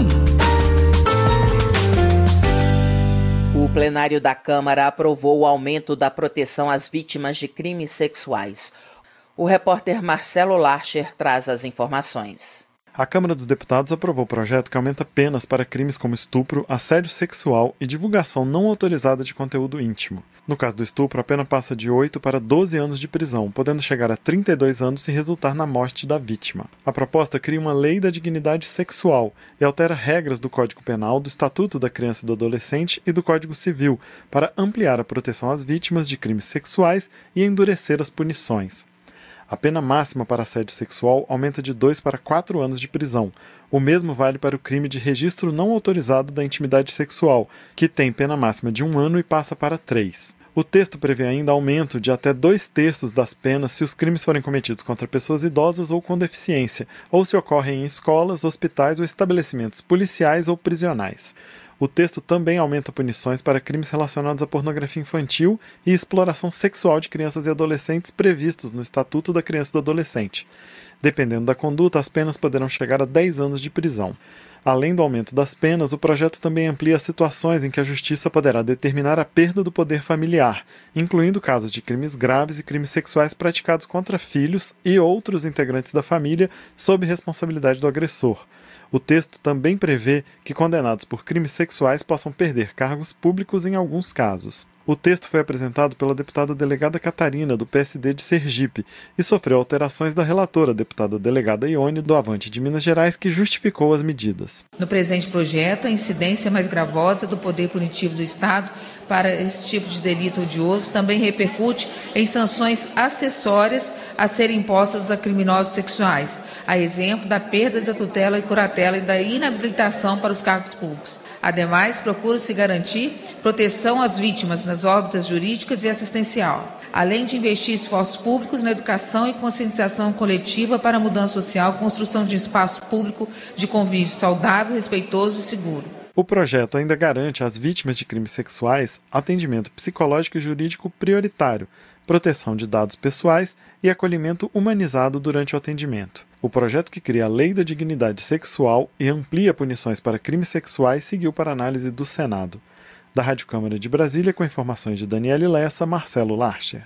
O plenário da Câmara aprovou o aumento da proteção às vítimas de crimes sexuais. O repórter Marcelo Larcher traz as informações. A Câmara dos Deputados aprovou o projeto que aumenta penas para crimes como estupro, assédio sexual e divulgação não autorizada de conteúdo íntimo. No caso do estupro, a pena passa de oito para doze anos de prisão, podendo chegar a trinta e dois anos se resultar na morte da vítima. A proposta cria uma lei da dignidade sexual e altera regras do Código Penal, do Estatuto da Criança e do Adolescente e do Código Civil para ampliar a proteção às vítimas de crimes sexuais e endurecer as punições. A pena máxima para assédio sexual aumenta de dois para quatro anos de prisão. O mesmo vale para o crime de registro não autorizado da intimidade sexual, que tem pena máxima de um ano e passa para três. O texto prevê ainda aumento de até dois terços das penas se os crimes forem cometidos contra pessoas idosas ou com deficiência, ou se ocorrem em escolas, hospitais ou estabelecimentos policiais ou prisionais. O texto também aumenta punições para crimes relacionados à pornografia infantil e exploração sexual de crianças e adolescentes previstos no Estatuto da Criança e do Adolescente. Dependendo da conduta, as penas poderão chegar a dez anos de prisão. Além do aumento das penas, o projeto também amplia as situações em que a Justiça poderá determinar a perda do poder familiar, incluindo casos de crimes graves e crimes sexuais praticados contra filhos e outros integrantes da família sob responsabilidade do agressor. O texto também prevê que condenados por crimes sexuais possam perder cargos públicos em alguns casos. O texto foi apresentado pela deputada delegada Catarina, do P S D de Sergipe, e sofreu alterações da relatora, deputada delegada Ione, do Avante de Minas Gerais, que justificou as medidas. No presente projeto, a incidência mais gravosa do poder punitivo do Estado para esse tipo de delito odioso também repercute em sanções acessórias a serem impostas a criminosos sexuais, a exemplo da perda da tutela e curatela e da inabilitação para os cargos públicos. Ademais, procura-se garantir proteção às vítimas nas órbitas jurídicas e assistencial, além de investir esforços públicos na educação e conscientização coletiva para a mudança social, construção de espaço público de convívio saudável, respeitoso e seguro. O projeto ainda garante às vítimas de crimes sexuais atendimento psicológico e jurídico prioritário, proteção de dados pessoais e acolhimento humanizado durante o atendimento. O projeto que cria a Lei da Dignidade Sexual e amplia punições para crimes sexuais seguiu para análise do Senado. Da Rádio Câmara de Brasília, com informações de Daniele Lessa, Marcelo Larcher.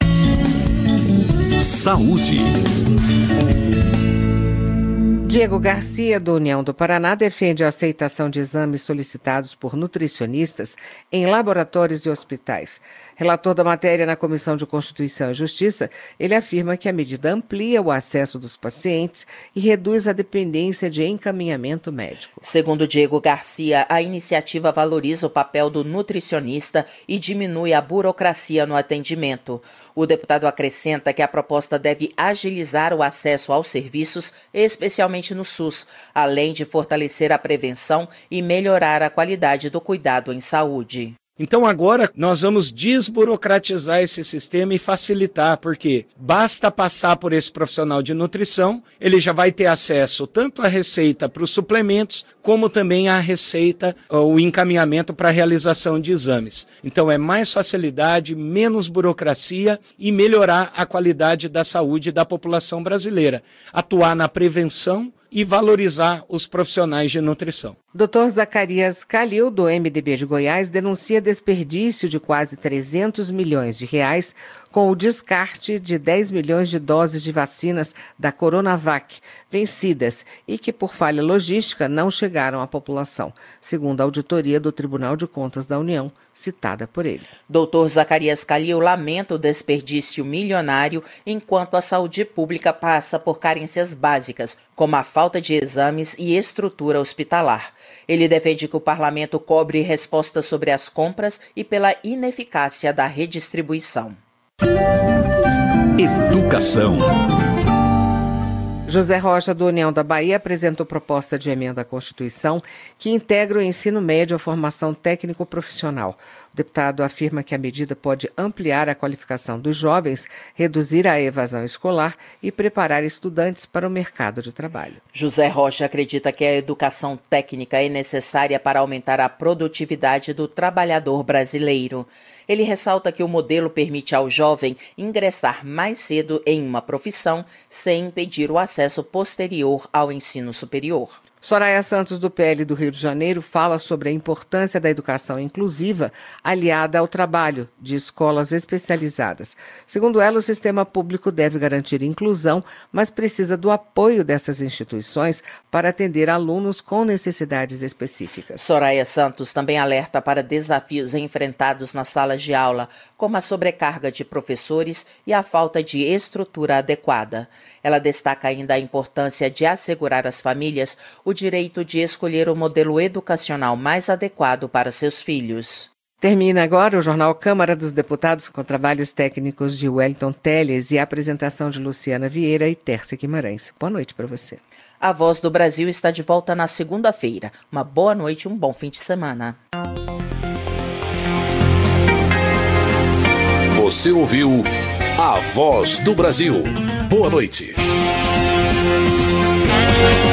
Saúde. Diego Garcia, do União do Paraná, defende a aceitação de exames solicitados por nutricionistas em laboratórios e hospitais. Relator da matéria na Comissão de Constituição e Justiça, ele afirma que a medida amplia o acesso dos pacientes e reduz a dependência de encaminhamento médico. Segundo Diego Garcia, a iniciativa valoriza o papel do nutricionista e diminui a burocracia no atendimento. O deputado acrescenta que a proposta deve agilizar o acesso aos serviços, especialmente no SUS, além de fortalecer a prevenção e melhorar a qualidade do cuidado em saúde. Então agora nós vamos desburocratizar esse sistema e facilitar, porque basta passar por esse profissional de nutrição, ele já vai ter acesso tanto à receita para os suplementos, como também à receita, o encaminhamento para a realização de exames. Então é mais facilidade, menos burocracia e melhorar a qualidade da saúde da população brasileira. Atuar na prevenção e valorizar os profissionais de nutrição. doutor Zacarias Calil, do M D B de Goiás, denuncia desperdício de quase trezentos milhões de reais com o descarte de dez milhões de doses de vacinas da Coronavac vencidas e que, por falha logística, não chegaram à população, segundo a auditoria do Tribunal de Contas da União, citada por ele. doutor Zacarias Calil lamenta o desperdício milionário enquanto a saúde pública passa por carências básicas, como a falta de exames e estrutura hospitalar. Ele defende que o parlamento cobre respostas sobre as compras e pela ineficácia da redistribuição. Educação. José Rocha, do União da Bahia, apresentou proposta de emenda à Constituição que integra o ensino médio à formação técnico-profissional. O deputado afirma que a medida pode ampliar a qualificação dos jovens, reduzir a evasão escolar e preparar estudantes para o mercado de trabalho. José Rocha acredita que a educação técnica é necessária para aumentar a produtividade do trabalhador brasileiro. Ele ressalta que o modelo permite ao jovem ingressar mais cedo em uma profissão sem impedir o acesso posterior ao ensino superior. Soraya Santos, do P L do Rio de Janeiro, fala sobre a importância da educação inclusiva aliada ao trabalho de escolas especializadas. Segundo ela, o sistema público deve garantir inclusão, mas precisa do apoio dessas instituições para atender alunos com necessidades específicas. Soraya Santos também alerta para desafios enfrentados nas salas de aula, como a sobrecarga de professores e a falta de estrutura adequada. Ela destaca ainda a importância de assegurar às famílias o direito de escolher o modelo educacional mais adequado para seus filhos. Termina agora o Jornal Câmara dos Deputados com trabalhos técnicos de Wellington Teles e a apresentação de Luciana Vieira e Tércia Guimarães. Boa noite para você. A Voz do Brasil está de volta na segunda-feira. Uma boa noite e um bom fim de semana. Você ouviu A Voz do Brasil. Boa noite.